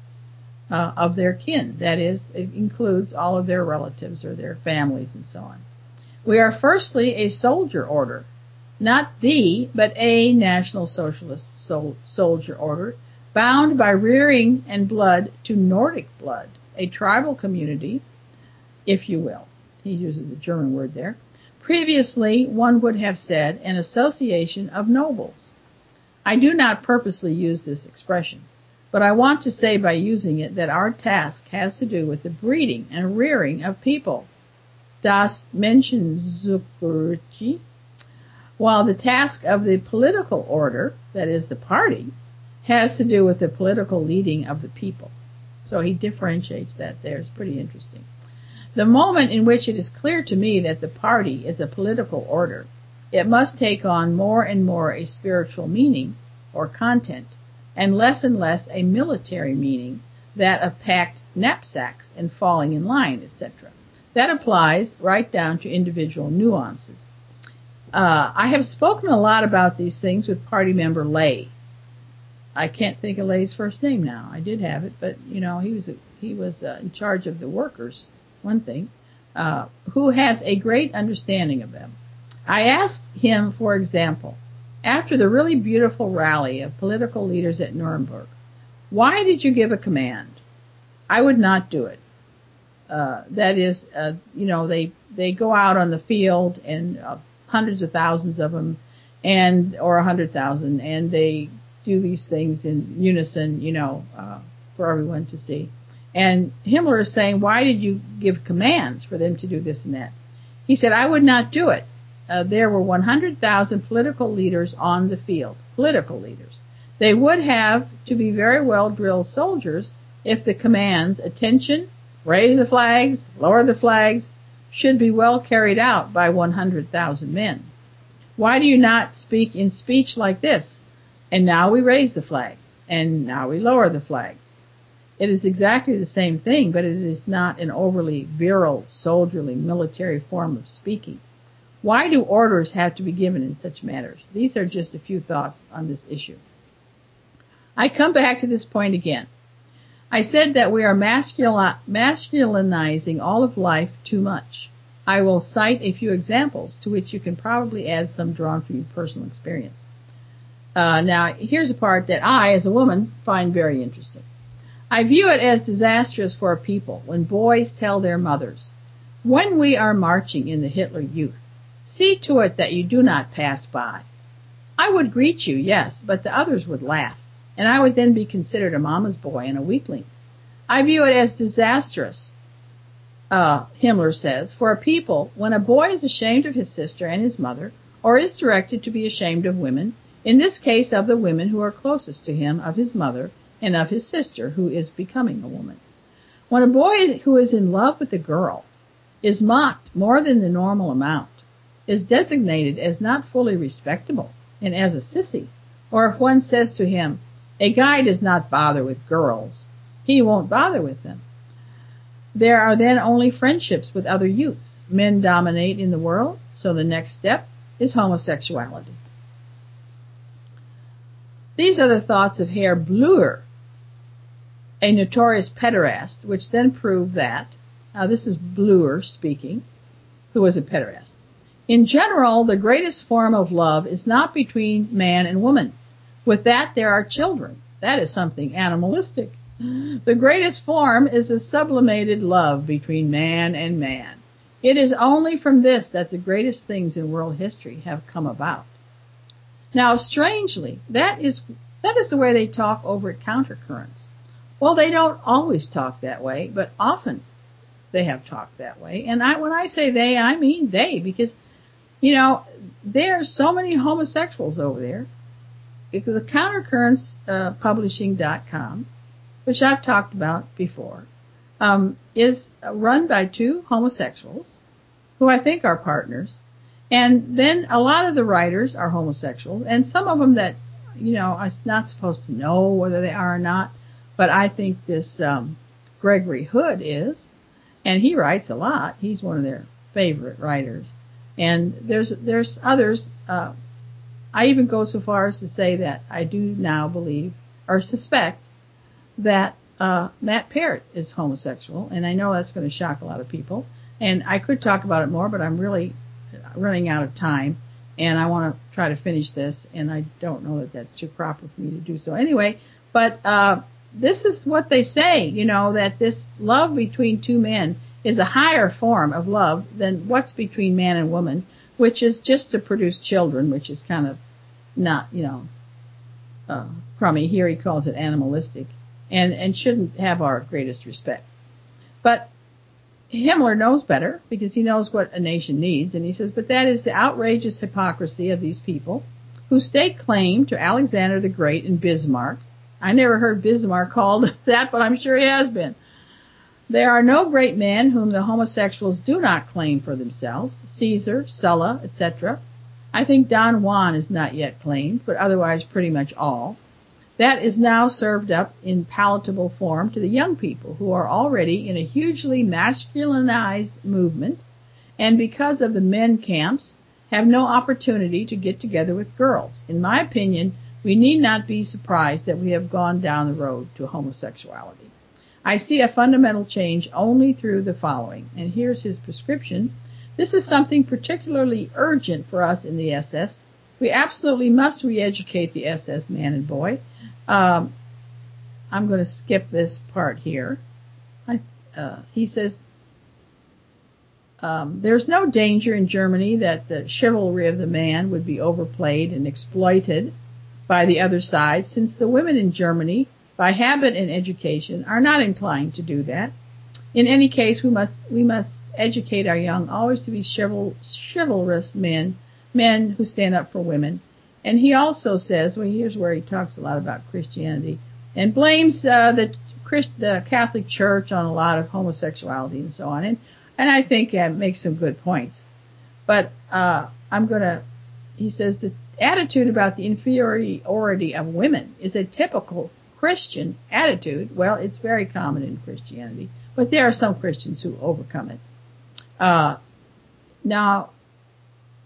of their kin. That is, it includes all of their relatives or their families and so on. We are firstly a soldier order, not the, but a National Socialist soldier order, bound by rearing and blood to Nordic blood, a tribal community, if you will. He uses a German word there. Previously, one would have said an association of nobles. I do not purposely use this expression, but I want to say by using it that our task has to do with the breeding and rearing of people. Das Menschenzucht, while the task of the political order, that is the party, has to do with the political leading of the people. So he differentiates that there. It's pretty interesting. The moment in which it is clear to me that the party is a political order, it must take on more and more a spiritual meaning or content, and less a military meaning, that of packed knapsacks and falling in line, etc. That applies right down to individual nuances. I have spoken a lot about these things with party member Lay. I can't think of Lay's first name now. I did have it, but he was in charge of the workers, one thing, who has a great understanding of them. I asked him, for example, after the really beautiful rally of political leaders at Nuremberg, why did you give a command? I would not do it. That is, they go out on the field and hundreds of thousands of them, or 100,000, and they do these things in unison, for everyone to see. And Himmler is saying, why did you give commands for them to do this and that? He said, I would not do it. There were 100,000 political leaders on the field, political leaders. They would have to be very well drilled soldiers if the commands, attention, raise the flags, lower the flags, should be well carried out by 100,000 men. Why do you not speak in speech like this? And now we raise the flags, and now we lower the flags. It is exactly the same thing, but it is not an overly virile, soldierly, military form of speaking. Why do orders have to be given in such matters? These are just a few thoughts on this issue. I come back to this point again. I said that we are masculinizing all of life too much. I will cite a few examples to which you can probably add some drawn from your personal experience. Now, here's a part that I, as a woman, find very interesting. I view it as disastrous for a people when boys tell their mothers, when we are marching in the Hitler Youth, see to it that you do not pass by. I would greet you, yes, but the others would laugh, and I would then be considered a mama's boy and a weakling. I view it as disastrous, Himmler says, for a people when a boy is ashamed of his sister and his mother, or is directed to be ashamed of women, in this case of the women who are closest to him, of his mother, and of his sister, who is becoming a woman. When a boy who is in love with a girl is mocked more than the normal amount, is designated as not fully respectable and as a sissy, or if one says to him, a guy does not bother with girls, he won't bother with them. There are then only friendships with other youths. Men dominate in the world, so the next step is homosexuality. These are the thoughts of Herr Bleuer, a notorious pederast, which then prove that, this is Bleuer speaking, who was a pederast. In general, the greatest form of love is not between man and woman. With that, there are children. That is something animalistic. The greatest form is a sublimated love between man and man. It is only from this that the greatest things in world history have come about. Now, strangely, that is the way they talk over at Countercurrents. Well, they don't always talk that way, but often they have talked that way. And when I say they, I mean they, because, there are so many homosexuals over there. The Countercurrents, publishing.com, which I've talked about before, is run by two homosexuals who I think are partners. And then a lot of the writers are homosexuals, and some of them that, are not supposed to know whether they are or not. But I think this Gregory Hood is, and he writes a lot. He's one of their favorite writers. And there's others. I even go so far as to say that I do now believe or suspect that Matt Parrott is homosexual, and I know that's going to shock a lot of people. And I could talk about it more, but I'm really running out of time, and I want to try to finish this, and I don't know that that's too proper for me to do so anyway. But this is what they say, that this love between two men is a higher form of love than what's between man and woman, which is just to produce children, which is kind of not, crummy. Here he calls it animalistic, and shouldn't have our greatest respect. But Himmler knows better, because he knows what a nation needs, and he says, but that is the outrageous hypocrisy of these people who stake claim to Alexander the Great and Bismarck. I never heard Bismarck called that, but I'm sure he has been. There are no great men whom the homosexuals do not claim for themselves, Caesar, Sulla, etc. I think Don Juan is not yet claimed, but otherwise pretty much all. That is now served up in palatable form to the young people who are already in a hugely masculinized movement, and because of the men camps, have no opportunity to get together with girls. In my opinion, we need not be surprised that we have gone down the road to homosexuality. I see a fundamental change only through the following, and here's his prescription. This is something particularly urgent for us in the SS. We absolutely must re-educate the SS man and boy. I'm going to skip this part here. He says, there's no danger in Germany that the chivalry of the man would be overplayed and exploited by the other side, since the women in Germany, by habit and education, are not inclined to do that. In any case, we must educate our young always to be chivalrous men who stand up for women. And he also says, well, here's where he talks a lot about Christianity and blames the Catholic Church on a lot of homosexuality and so on. And I think makes some good points. But he says the attitude about the inferiority of women is a typical Christian attitude. Well, it's very common in Christianity, but there are some Christians who overcome it. Now,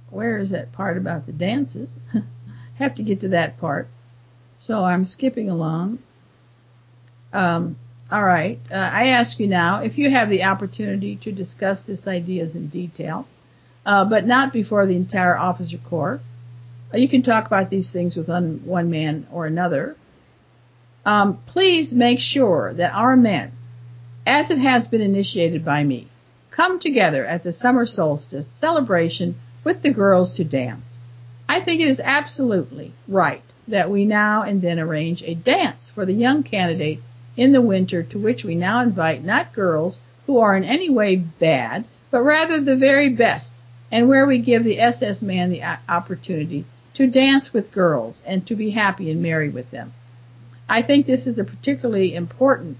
where is that part about the dances? Have to get to that part. So I'm skipping along. All right. I ask you now, if you have the opportunity to discuss these ideas in detail, but not before the entire officer corps, you can talk about these things with one man or another. Please make sure that our men, as it has been initiated by me, come together at the summer solstice celebration with the girls to dance. I think it is absolutely right that we now and then arrange a dance for the young candidates in the winter, to which we now invite not girls who are in any way bad, but rather the very best, and where we give the SS man the opportunity to dance with girls and to be happy and merry with them. I think this is particularly important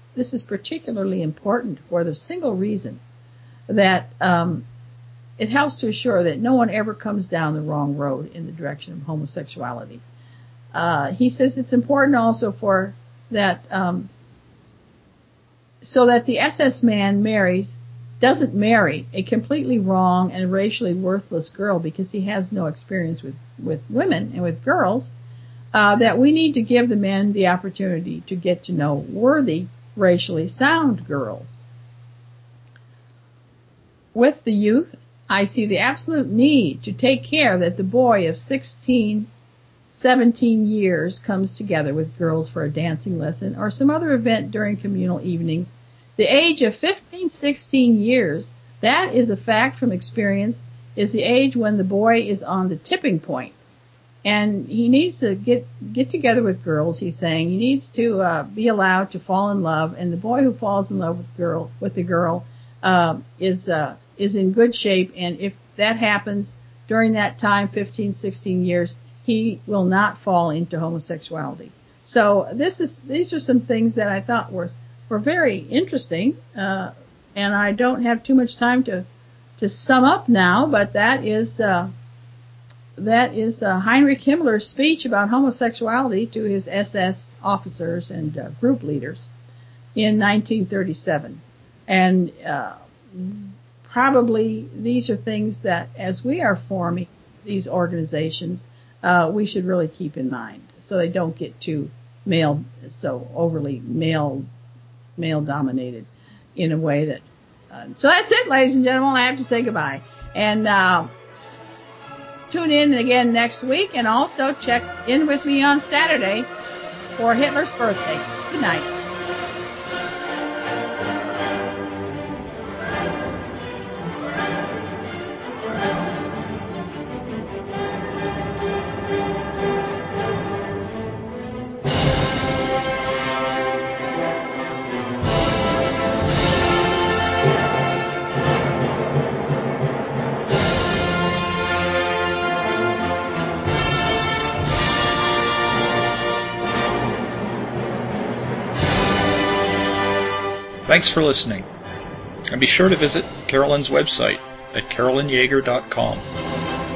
for the single reason that it helps to assure that no one ever comes down the wrong road in the direction of homosexuality. He says it's important also for that so that the SS man doesn't marry a completely wrong and racially worthless girl because he has no experience with women and with girls, that we need to give the men the opportunity to get to know worthy, racially sound girls. With the youth, I see the absolute need to take care that the boy of 16, 17 years comes together with girls for a dancing lesson or some other event during communal evenings. The age of 15, 16 years, that is a fact from experience, is the age when the boy is on the tipping point. And he needs to get together with girls, he's saying. He needs to be allowed to fall in love, and the boy who falls in love with the girl is in good shape, and if that happens during that time, 15, 16 years, he will not fall into homosexuality. So these are some things that I thought were very interesting, and I don't have too much time to sum up now, but that is Heinrich Himmler's speech about homosexuality to his SS officers and group leaders in 1937. And probably these are things that, as we are forming these organizations, we should really keep in mind, so they don't get too overly male dominated in a way that. So that's it, ladies and gentlemen. I have to say goodbye, and tune in again next week, and also check in with me on Saturday for Hitler's birthday. Good night. Thanks for listening, and be sure to visit Carolyn's website at carolynyeager.com.